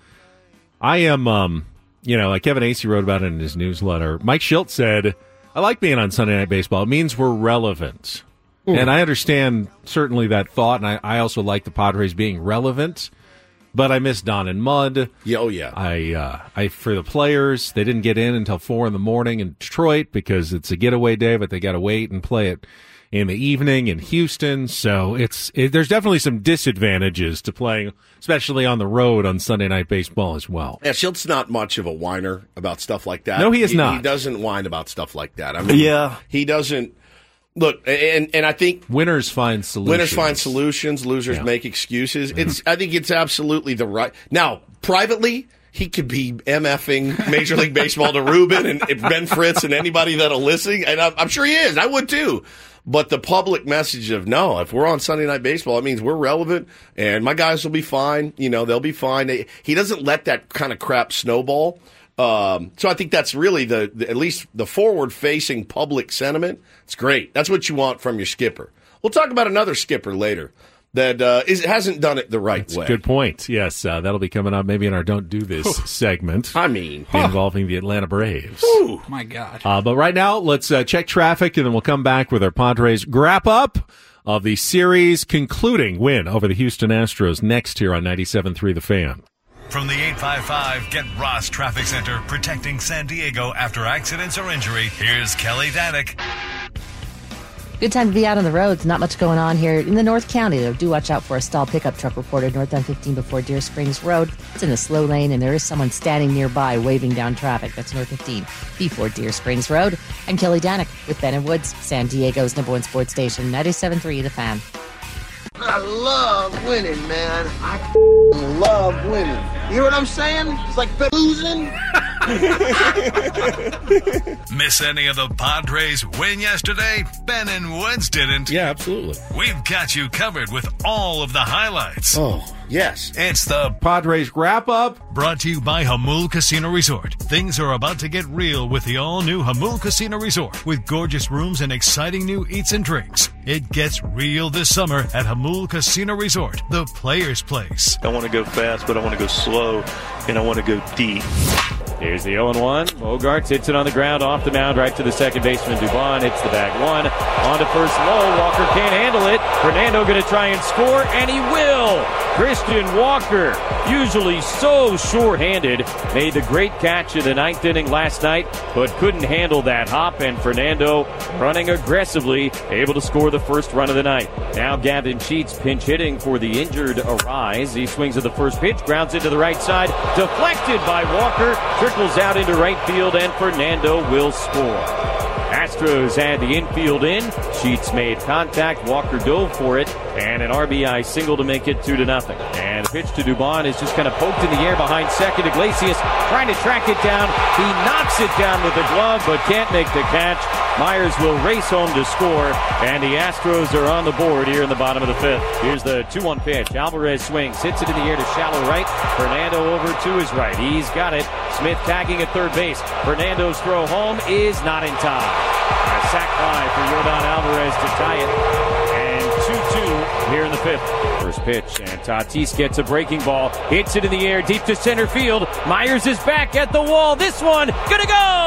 S8: I am, um, you know, like Kevin Acey wrote about it in his newsletter. Mike Schilt said, I like being on Sunday Night Baseball. It means we're relevant. Mm. And I understand certainly that thought, and I, I also like the Padres being relevant, but I miss Don and Mud.
S7: Yeah, oh, yeah.
S8: I, uh, I for the players, they didn't get in until four in the morning in Detroit because it's a getaway day, but they got to wait and play it in the evening in Houston. So it's it, there's definitely some disadvantages to playing, especially on the road on Sunday Night Baseball as well.
S7: Yeah, Schilt's not much of a whiner about stuff like that.
S8: No, he is
S7: he,
S8: not.
S7: He doesn't whine about stuff like that. I mean,
S20: yeah.
S7: he doesn't Look, and and I think
S8: winners find solutions.
S7: Winners find solutions. Losers
S8: Yeah.
S7: make excuses.
S8: Yeah.
S7: It's. I think it's absolutely the right. Now, privately, he could be MFing Major League Baseball to Ruben and Ben Fritz and anybody that'll listen, and I'm, I'm sure he is. I would too. But the public message of no, if we're on Sunday Night Baseball, it means we're relevant, and my guys will be fine. You know, they'll be fine. They, he doesn't let that kind of crap snowball. Um, so I think that's really the, the at least the forward-facing public sentiment. It's great. That's what you want from your skipper. We'll talk about another skipper later that uh, is, hasn't done it the right
S8: That's
S7: way.
S8: a good point. Yes, uh, that'll be coming up maybe in our Don't Do This segment.
S7: I mean,
S8: involving the Atlanta Braves.
S13: Ooh, my God.
S8: Uh, but right now, let's uh, check traffic, and then we'll come back with our Padres wrap-up of the series concluding win over the Houston Astros next here on ninety-seven point three The Fan.
S6: From the eight five five Get Ross Traffic Center, protecting San Diego after accidents or injury, here's Kelly Danick.
S20: Good time to be out on the roads. Not much going on here in the North County, though. Do watch out for a stalled pickup truck reported north on fifteen before Deer Springs Road. It's in a slow lane, and there is someone standing nearby waving down traffic. That's north fifteen before Deer Springs Road. I'm Kelly Danick with Ben and Woods, San Diego's number one sports station, ninety-seven point three The Fan.
S21: I love winning, man. I love winning. You hear what I'm saying? It's like losing.
S6: Miss any of the Padres win yesterday? Ben and Woods didn't.
S7: Yeah, absolutely.
S6: We've got you covered with all of the highlights.
S7: Oh, yes.
S6: It's the
S8: Padres wrap-up,
S6: brought to you by Hamul Casino Resort. Things are about to get real with the all-new Hamul Casino Resort, with gorgeous rooms and exciting new eats and drinks. It gets real this summer at Hamul Casino Resort, the player's place.
S22: I want to go fast, but I want to go slow, and I want to go deep.
S23: Here's the oh and one. Bogarts hits it on the ground off the mound right to the second baseman. Dubon hits the bag one. On to first low. Walker can't handle it. Fernando going to try and score, and he will. Christian Walker, usually so sure-handed, made the great catch of the ninth inning last night, but couldn't handle that hop, and Fernando running aggressively, able to score the first run of the night. Now Gavin Sheets pinch hitting for the injured Arise. He swings at the first pitch, grounds into the right side, deflected by Walker, trickles out into right field, and Fernando will score. Astros had the infield in. Sheets made contact. Walker dove for it, and an R B I single to make it two to nothing. And the pitch to Dubon is just kind of poked in the air behind second. Iglesias trying to track it down. He knocks it down with the glove, but can't make the catch. Myers will race home to score, and the Astros are on the board here in the bottom of the fifth. Here's the two one pitch. Alvarez swings, hits it in the air to shallow right. Fernando over to his right. He's got it. Smith tagging at third base. Fernando's throw home is not in time. A sac fly for Yordan Alvarez to tie it. And two two here in the fifth. First pitch, and Tatis gets a breaking ball. Hits it in the air deep to center field. Myers is back at the wall. This one gonna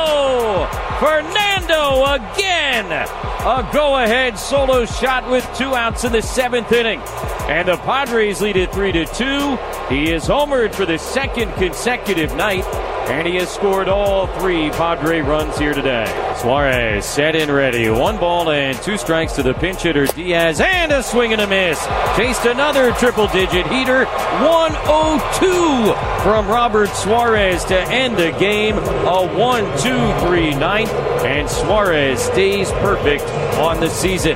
S23: go! Fernando again! A go-ahead solo shot with two outs in the seventh inning. And the Padres lead it three to two. He is homered for the second consecutive night, and he has scored all three Padre runs here today. Suarez set and ready. One ball and two strikes to the pinch hitter Diaz, and a swing and a miss. Chased another triple-digit heater. one oh two from Robert Suarez to end the game. A one two three ninth, and Suarez stays perfect on the season.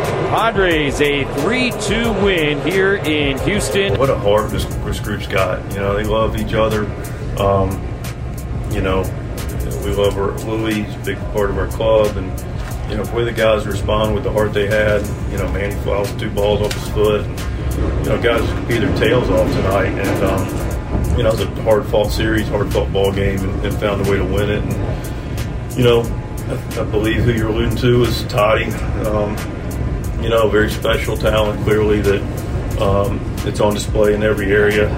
S23: Padres a three two win here in Houston.
S24: What a heart this, this group's got. You know, they love each other. Um, you know, we love our, Louis, he's a big part of our club. And, you know, the way the guys respond with the heart they had, you know, Manny fouls two balls off his foot. And, you know, guys beat their tails off tonight. And, um, you know, it was a hard-fought series, hard-fought ball game, and, and found a way to win it. And, you know, I, I believe who you're alluding to is Toddy. Um, You know, very special talent, clearly, that um, it's on display in every area.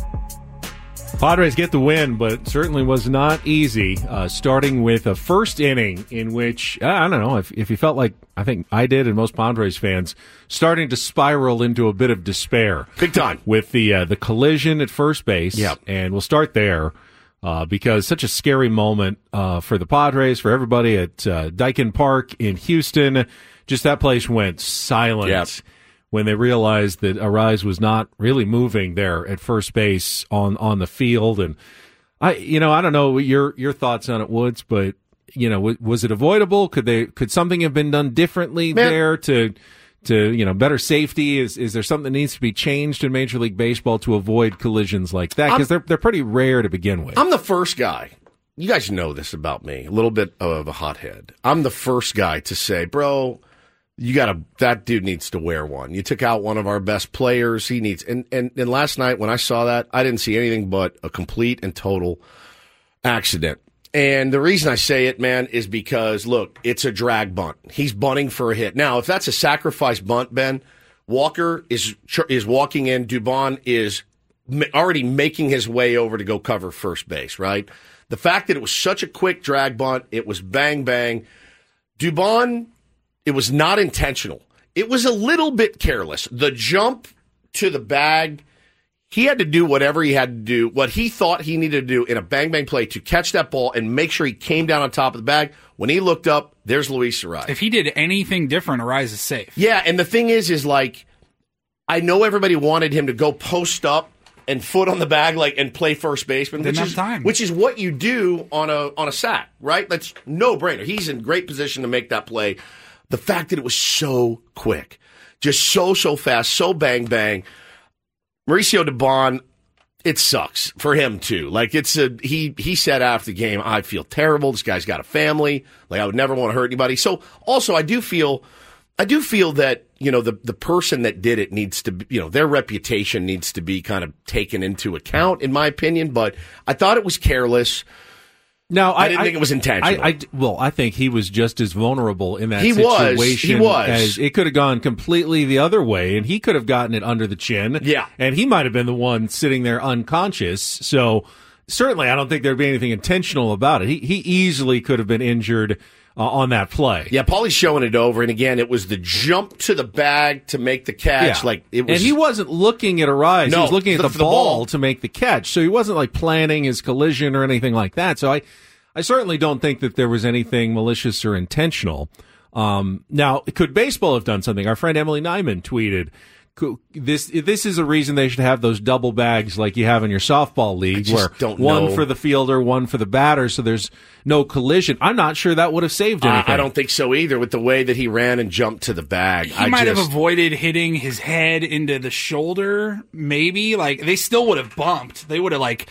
S8: Padres get the win, but certainly was not easy, uh, starting with a first inning in which, I don't know, if, if you felt like, I think I did and most Padres fans, starting to spiral into a bit of despair.
S7: Big time.
S8: With the uh, the collision at first base.
S7: Yep.
S8: And we'll start there. Uh, because such a scary moment uh, for the Padres, for everybody at uh, Daikin Park in Houston. Just that place went silent
S7: yep.
S8: when they realized that Arise was not really moving there at first base on, on the field. And I, you know, I don't know your your thoughts on it, Woods, but you know, w- was it avoidable? Could they, could something have been done differently
S7: Man.
S8: there to, to, you know, better safety? Is, is there something that needs to be changed in Major League Baseball to avoid collisions like that? Because they're, they're pretty rare to begin with.
S7: I'm the first guy. You guys know this about me, a little bit of a hothead. I'm the first guy to say, bro, you gotta, that dude needs to wear one. You took out one of our best players. He needs, and, and, and last night when I saw that, I didn't see anything but a complete and total accident. And the reason I say it, man, is because, look, it's a drag bunt. He's bunting for a hit. Now, if that's a sacrifice bunt, Ben, Walker is is walking in. Dubon is already making his way over to go cover first base, right? The fact that it was such a quick drag bunt, it was bang, bang. Dubon, it was not intentional. It was a little bit careless. The jump to the bag, he had to do whatever he had to do, what he thought he needed to do in a bang-bang play to catch that ball and make sure he came down on top of the bag. When he looked up, there's Luis Arraez.
S13: If he did anything different, Arraez is safe.
S7: Yeah, and the thing is, is like, I know everybody wanted him to go post up and foot on the bag, like, and play first baseman, which is,
S13: time.
S7: which is what you do on a on a sack, right? That's no-brainer. He's in great position to make that play. The fact that it was so quick, just so, so fast, so bang-bang. Mauricio Dubon, it sucks for him too. Like it's a he he said after the game, I feel terrible. This guy's got a family. Like I would never want to hurt anybody. So also I do feel I do feel that, you know, the the person that did it needs to be, you know, their reputation needs to be kind of taken into account, in my opinion. But I thought it was careless.
S8: No, I,
S7: I didn't
S8: I,
S7: think it was intentional.
S8: I, I, well, I think he was just as vulnerable in that
S7: he
S8: situation.
S7: Was. He was.
S8: As it could have gone completely the other way, and he could have gotten it under the chin.
S7: Yeah.
S8: And he might have been the one sitting there unconscious. So certainly I don't think there'd be anything intentional about it. He, he easily could have been injured uh, on that play.
S7: Yeah, Paulie's showing it over, and again, it was the jump to the bag to make the catch.
S8: Yeah.
S7: Like it was,
S8: and he wasn't looking at Arraez.
S7: No,
S8: he was looking at
S7: the,
S8: the,
S7: the
S8: ball,
S7: ball
S8: to make the catch. So he wasn't like planning his collision or anything like that. So I, I certainly don't think that there was anything malicious or intentional. Um, now, could baseball have done something? Our friend Emily Nyman tweeted, This this is a reason they should have those double bags like you have in your softball league, where
S7: don't
S8: one
S7: know.
S8: for the fielder, one for the batter, so there's no collision. I'm not sure that would have saved anything.
S7: I, I don't think so either. With the way that he ran and jumped to the bag,
S13: He
S7: I
S13: might
S7: just,
S13: have avoided hitting his head into the shoulder. Maybe like they still would have bumped. They would have like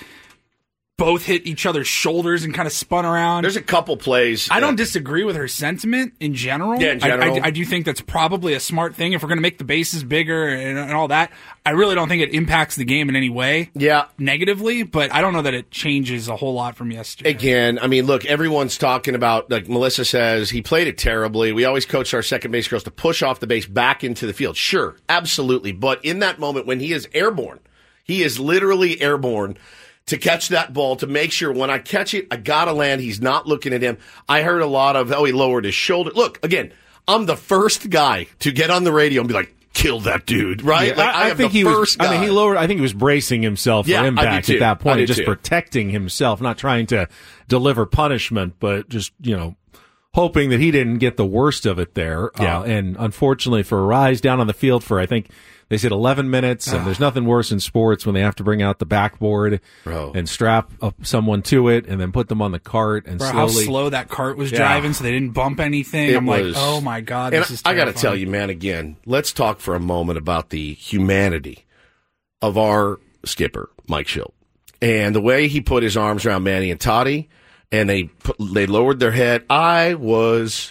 S13: both hit each other's shoulders and kind of spun around.
S7: There's a couple plays.
S13: I don't disagree with her sentiment in general.
S7: Yeah, in general.
S13: I, I, I do think that's probably a smart thing if we're going to make the bases bigger and, and all that. I really don't think it impacts the game in any way.
S7: Yeah.
S13: Negatively, but I don't know that it changes a whole lot from yesterday.
S7: Again, I mean, look, everyone's talking about, like Melissa says, he played it terribly. We always coach our second base girls to push off the base back into the field. Sure, absolutely. But in that moment when he is airborne, he is literally airborne to catch that ball, to make sure when I catch it, I got to land. He's not looking at him. I heard a lot of, oh, he lowered his shoulder. Look, again, I'm the first guy to get on the radio and be like, kill that dude, right?
S8: Yeah,
S7: like,
S8: I, I
S7: am
S8: think
S7: the
S8: he
S7: first
S8: was.
S7: guy.
S8: I mean, he lowered. I think he was bracing himself
S7: Yeah, I
S8: for
S7: do
S8: impact
S7: too.
S8: at that
S7: I
S8: point,
S7: do
S8: just
S7: too.
S8: protecting himself, not trying to deliver punishment, but just you know, hoping that he didn't get the worst of it there.
S7: Yeah.
S8: Uh, and unfortunately for Arraez, down on the field for I think they said eleven minutes, and there's nothing worse in sports when they have to bring out the backboard
S7: Bro.
S8: and strap up someone to it, and then put them on the cart and
S13: Bro,
S8: slowly.
S13: how slow that cart was
S7: Yeah.
S13: driving, so they didn't bump anything.
S7: It
S13: I'm
S7: was-
S13: like, oh my god,
S7: And
S13: this is
S7: I got to
S13: terrifying.
S7: tell you, man, again, let's talk for a moment about the humanity of our skipper, Mike Schilt, and the way he put his arms around Manny and Toddy, and they put, they lowered their head. I was,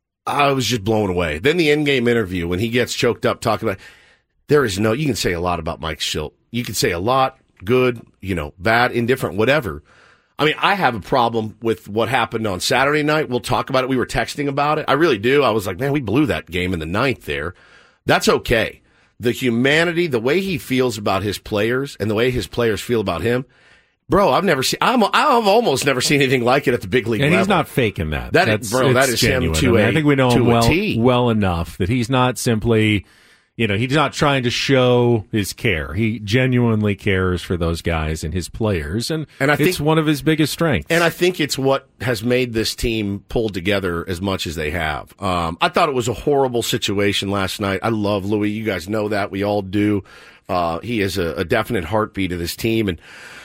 S7: I was just blown away. Then the in-game interview when he gets choked up talking about, there is no, you can say a lot about Mike Schilt. You can say a lot, good, you know, bad, indifferent, whatever. I mean, I have a problem with what happened on Saturday night. We'll talk about it. We were texting about it. I really do. I was like, man, we blew that game in the ninth there. That's okay. The humanity, the way he feels about his players and the way his players feel about him, bro, I've never seen, I'm, I've almost never seen anything like it at the big league
S8: And
S7: level.
S8: he's not faking that.
S7: That
S8: That's,
S7: is, bro, that
S8: it's
S7: is him
S8: genuine.
S7: to
S8: I mean,
S7: a
S8: I think we know
S7: to
S8: him
S7: a
S8: well,
S7: T.
S8: well enough that he's not simply, you know, he's not trying to show his care. He genuinely cares for those guys and his players, and,
S7: And I
S8: it's
S7: think-
S8: one of his biggest strengths.
S7: And I think it's what has made this team pulled together as much as they have. Um, I thought it was a horrible situation last night. I love Louis. You guys know that. We all do. Uh, he is a, a definite heartbeat of this team. And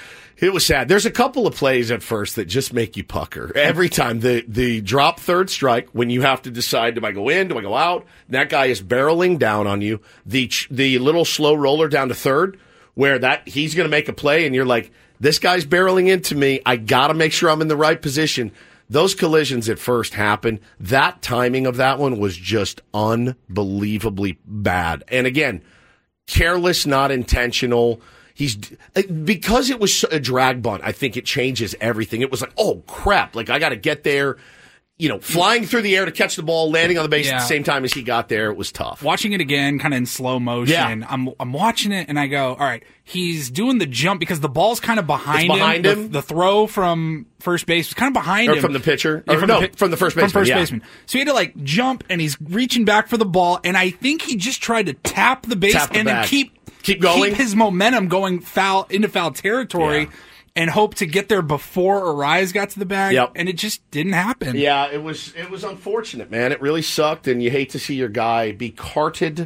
S7: It was sad. There's a couple of plays at first that just make you pucker. Every time. The the drop third strike, when you have to decide, do I go in, do I go out? And that guy is barreling down on you. The the little slow roller down to third, where that he's going to make a play, and you're like, this guy's barreling into me. I got to make sure I'm in the right position. Those collisions at first happen. That timing of that one was just unbelievably bad. And again, careless, not intentional. He's because it was a drag bunt. I think it changes everything. It was like, oh crap! Like I got to get there. You know, flying through the air to catch the ball, landing on the base
S13: yeah.
S7: at the same time as he got there. It was tough.
S13: Watching it again, kind of in slow motion.
S7: Yeah.
S13: I'm I'm watching it and I go, all right. He's doing the jump because the ball's kind of behind,
S7: it's behind
S13: him.
S7: him.
S13: The, the throw from first base was kind of behind
S7: or
S13: him,
S7: from the pitcher.
S13: Yeah,
S7: or
S13: from
S7: no,
S13: the pi-
S7: from the first baseman.
S13: From first
S7: yeah.
S13: baseman. So he had to like jump, and he's reaching back for the ball, and I think he just tried to tap the base
S7: Tap the
S13: and then
S7: bag.
S13: keep
S7: keep going,
S13: keep his momentum going foul into foul territory.
S7: Yeah.
S13: And hope to get there before Arise got to the bag,
S7: Yep.
S13: and it just didn't happen.
S7: Yeah, it was it was unfortunate, man. It really sucked, and you hate to see your guy be carted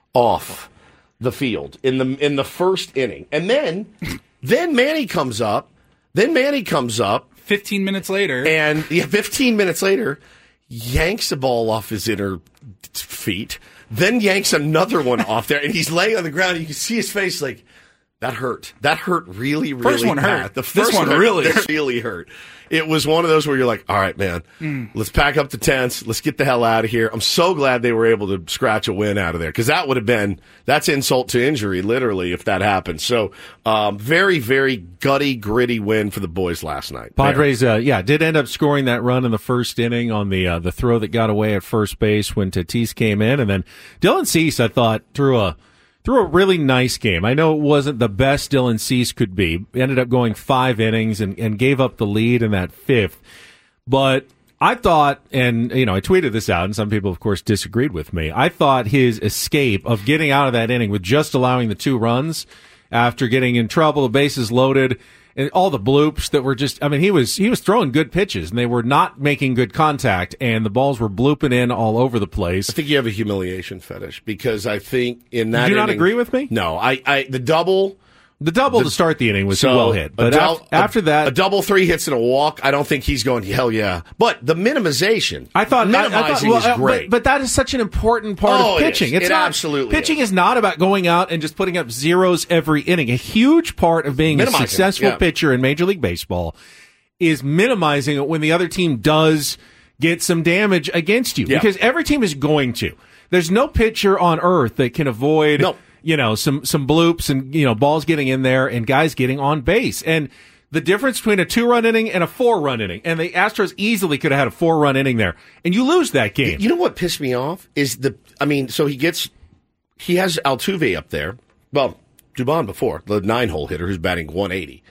S7: off the field in the in the first inning, and then then Manny comes up. Then Manny comes up
S13: fifteen minutes later,
S7: and yeah, fifteen minutes later, yanks the ball off his inner feet. Then yanks another one off there, and he's laying on the ground. And you can see his face like. That hurt. That hurt really, really
S13: First one
S7: bad.
S13: hurt.
S7: The first
S13: this one
S7: hurt,
S13: really,
S7: really hurt. It was one of those where you're like, all right, man, mm. let's pack up the tents. Let's get the hell out of here. I'm so glad they were able to scratch a win out of there because that would have been, that's insult to injury, literally, if that happened. So, um, very, very gutty, gritty win for the boys last night.
S8: Padres, uh, yeah, did end up scoring that run in the first inning on the uh, the throw that got away at first base when Tatis came in. And then Dylan Cease, I thought, threw a Threw a really nice game. I know it wasn't the best Dylan Cease could be. Ended up going five innings and, and gave up the lead in that fifth. But I thought, and you know, I tweeted this out, and some people, of course, disagreed with me. I thought his escape of getting out of that inning with just allowing the two runs after getting in trouble, the bases loaded, and all the bloops that were just, I mean, he was he was throwing good pitches, and they were not making good contact, and the balls were blooping in all over the place.
S7: I think you have a humiliation fetish because I think in that
S8: Do you not
S7: inning,
S8: agree with me?
S7: No, I, I the double...
S8: The double the, to start the inning was
S7: so
S8: well hit, but
S7: del-
S8: af- after that,
S7: a double three hits and a walk. I don't think he's going hell yeah. But the minimization,
S8: I thought
S7: minimizing
S8: I, I thought, well,
S7: is great.
S8: But, but that is such an important part
S7: oh,
S8: of pitching.
S7: It, is.
S8: It's
S7: it
S8: not,
S7: absolutely
S8: pitching
S7: is.
S8: is not about going out and just putting up zeros every inning. A huge part of being
S7: minimizing,
S8: a successful
S7: yeah.
S8: pitcher in Major League Baseball is minimizing it when the other team does get some damage against you,
S7: yeah.
S8: because every team is going to. There's no pitcher on earth that can avoid.
S7: No.
S8: You know, some, some bloops and, you know, balls getting in there and guys getting on base. And the difference between a two-run inning and a four-run inning, and the Astros easily could have had a four-run inning there, and you lose that game.
S7: You know what pissed me off is the, I mean, so he gets, he has Altuve up there. Well, Dubon before, the nine-hole hitter who's batting one eighty.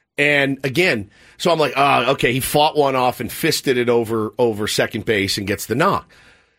S7: And again, so I'm like, ah, okay, he fought one off and fisted it over, over second base and gets the knock.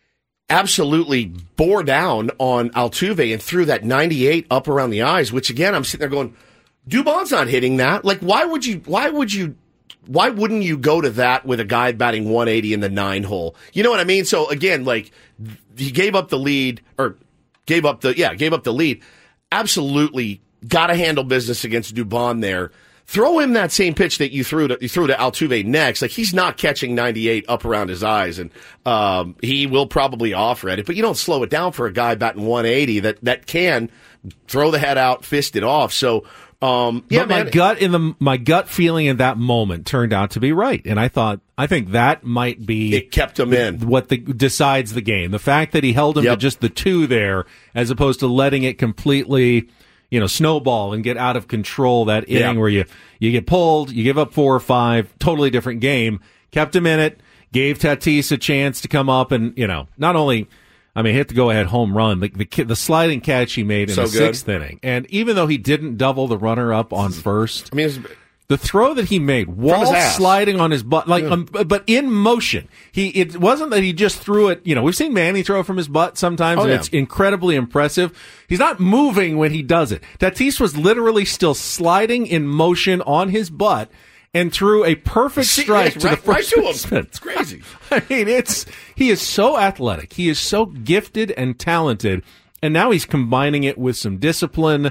S7: Absolutely bore down on Altuve and threw that ninety-eight up around the eyes, which again, I'm sitting there going, Dubon's not hitting that. Like, why would you, why would you, why wouldn't you go to that with a guy batting one eighty in the nine hole? You know what I mean? So again, like, he gave up the lead, or gave up the, yeah, gave up the lead. Absolutely got to handle business against Dubon there. Throw him that same pitch that you threw to you threw to Altuve next. Like, he's not catching ninety-eight up around his eyes, and um, he will probably offer at it. But you don't slow it down for a guy batting one eighty that, that can throw the head out, fist it off. So, um, yeah,
S8: but
S7: man.
S8: my gut in the my gut feeling in that moment turned out to be right, and I thought I think that might be
S7: it kept him
S8: the,
S7: in
S8: what the, decides the game. The fact that he held him
S7: yep.
S8: to just the two there, as opposed to letting it completely. You know, snowball and get out of control that inning
S7: yeah.
S8: where you, you get pulled, you give up four or five, totally different game. Kept him in it, gave Tatis a chance to come up and, you know, not only, I mean, hit the go-ahead home run, the, the, the sliding catch he made in
S7: so
S8: the
S7: good.
S8: sixth inning. And even though he didn't double the runner up on first,
S7: I mean, it's,
S8: the throw that he made while sliding on his butt, like, yeah. um, but in motion, he it wasn't that he just threw it. You know, we've seen Manny throw from his butt sometimes,
S7: oh,
S8: and
S7: yeah.
S8: it's incredibly impressive. He's not moving when he does it. Tatis was literally still sliding in motion on his butt and threw a perfect
S7: See,
S8: strike
S7: yeah,
S8: to
S7: right,
S8: the first
S7: right
S8: baseman.
S7: It's crazy.
S8: I mean, it's he is so athletic. He is so gifted and talented, and now he's combining it with some discipline.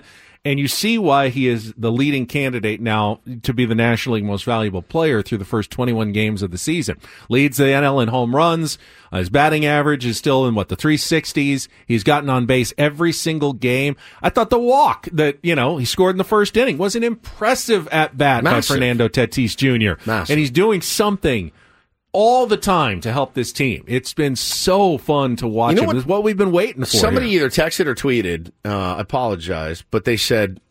S8: And you see why he is the leading candidate now to be the National League Most Valuable Player through the first twenty-one games of the season. Leads the N L in home runs. Uh, his batting average is still in, what, the three sixties. He's gotten on base every single game. I thought the walk that, you know, he scored in the first inning was an impressive at-bat by Fernando Tatis Junior
S7: Massive.
S8: And he's doing something all the time to help this team. It's been so fun to watch
S7: You know
S8: him.
S7: what?
S8: It's what we've been waiting for.
S7: Somebody
S8: here.
S7: either texted or tweeted, uh, I apologize, but they said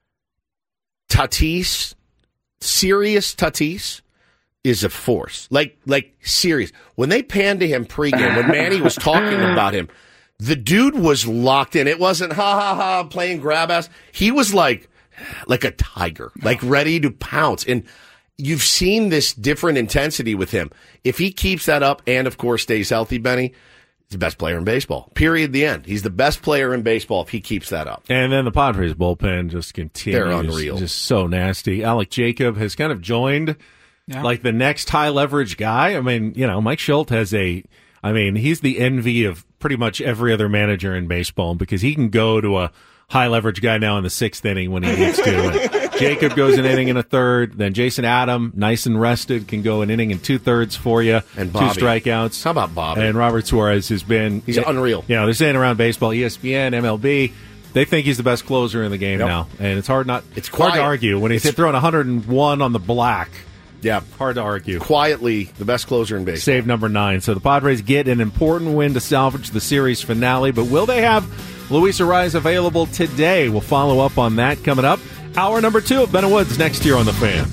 S7: Tatis, serious Tatis, is a force. Like, like serious. When they panned to him pregame, when Manny was talking about him, the dude was locked in. It wasn't ha ha ha playing grab ass. He was like, like a tiger, like ready to pounce. And you've seen this different intensity with him. If he keeps that up and, of course, stays healthy, Benny, he's the best player in baseball. Period. The end. He's the best player in baseball if he keeps that up.
S8: And then the Padres bullpen just continues.
S7: They're unreal.
S8: Just so nasty. Alec Jacob has kind of joined
S13: Yeah.
S8: like the next high leverage guy. I mean, you know, Mike Schultz has a, I mean, he's the envy of pretty much every other manager in baseball because he can go to a high leverage guy now in the sixth inning when he needs to. And Jacob goes an inning and a third. Then Jason Adam, nice and rested, can go an inning and two thirds for you.
S7: And
S8: two
S7: Bobby.
S8: strikeouts.
S7: How about Bobby?
S8: And Robert Suarez has been,
S7: He's unreal.
S8: You know, they're saying around baseball, E S P N, M L B, they think he's the best closer in the game
S7: Yep.
S8: now. And it's hard not,
S7: It's
S8: hard
S7: quiet.
S8: to argue when he's
S7: It's-
S8: throwing one hundred one on the black.
S7: Yeah.
S8: Hard to argue.
S7: Quietly, the best closer in baseball.
S8: Save number nine. So the Padres get an important win to salvage the series finale, but will they have Luis Arraez available today? We'll follow up on that coming up. Hour number two of Ben and Woods next year on The Fan.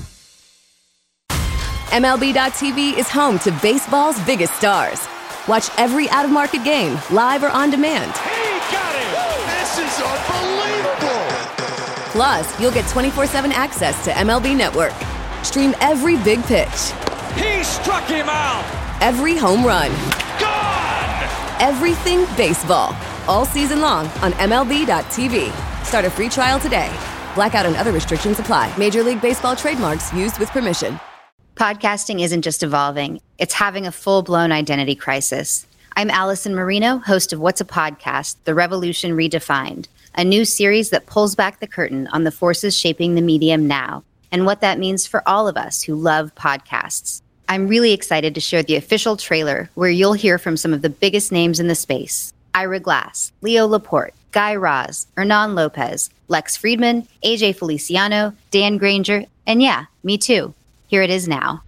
S1: M L B dot T V is home to baseball's biggest stars. Watch every out-of-market game, live or on demand.
S21: He got it! This is unbelievable!
S1: Plus, you'll get twenty-four seven access to M L B Network. Stream every big pitch,
S21: He struck him out!
S1: every home run,
S21: Gone!
S1: everything baseball. All season long on M L B dot T V. Start a free trial today. Blackout and other restrictions apply. Major League Baseball trademarks used with permission.
S2: Podcasting isn't just evolving, it's having a full-blown identity crisis. I'm Allison Marino, host of What's a Podcast? The Revolution Redefined, a new series that pulls back the curtain on the forces shaping the medium now and what that means for all of us who love podcasts. I'm really excited to share the official trailer where you'll hear from some of the biggest names in the space. Ira Glass, Leo Laporte, Guy Raz, Hernan Lopez, Lex Friedman, A J Feliciano, Dan Granger, and yeah, me too. Here it is now.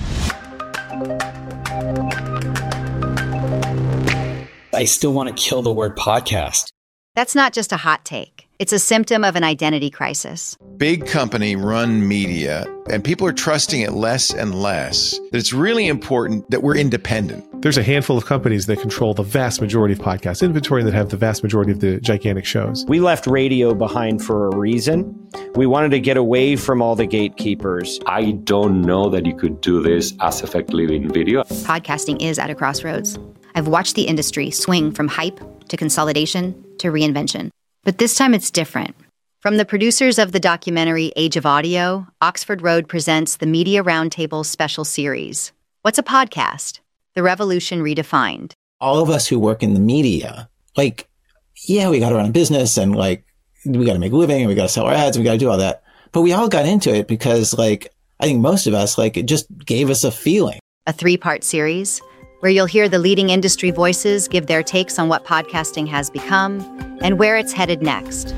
S3: I still want to kill the word podcast.
S2: That's not just a hot take. It's a symptom of an identity crisis.
S4: Big company run media, and people are trusting it less and less. That it's really important that we're independent.
S25: There's a handful of companies that control the vast majority of podcast inventory that have the vast majority of the gigantic shows.
S26: We left radio behind for a reason. We wanted to get away from all the gatekeepers.
S27: I don't know that you could do this as effectively in video.
S2: Podcasting is at a crossroads. I've watched the industry swing from hype to consolidation to reinvention. But this time it's different. From the producers of the documentary Age of Audio, Oxford Road presents the Media Roundtable special series. What's a podcast? The Revolution Redefined.
S28: All of us who work in the media, like, yeah, we got to run a business and like, we got to make a living and we got to sell our ads and we got to do all that. But we all got into it because like, I think most of us, like, it just gave us a feeling.
S2: A three-part series where you'll hear the leading industry voices give their takes on what podcasting has become and where it's headed next.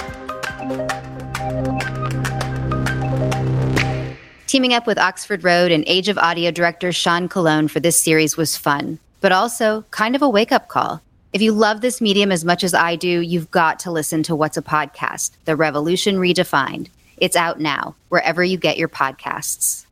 S2: Teaming up with Oxford Road and Age of Audio director Sean Colon for this series was fun, but also kind of a wake-up call. If you love this medium as much as I do, you've got to listen to What's a Podcast? The Revolution Redefined. It's out now, wherever you get your podcasts.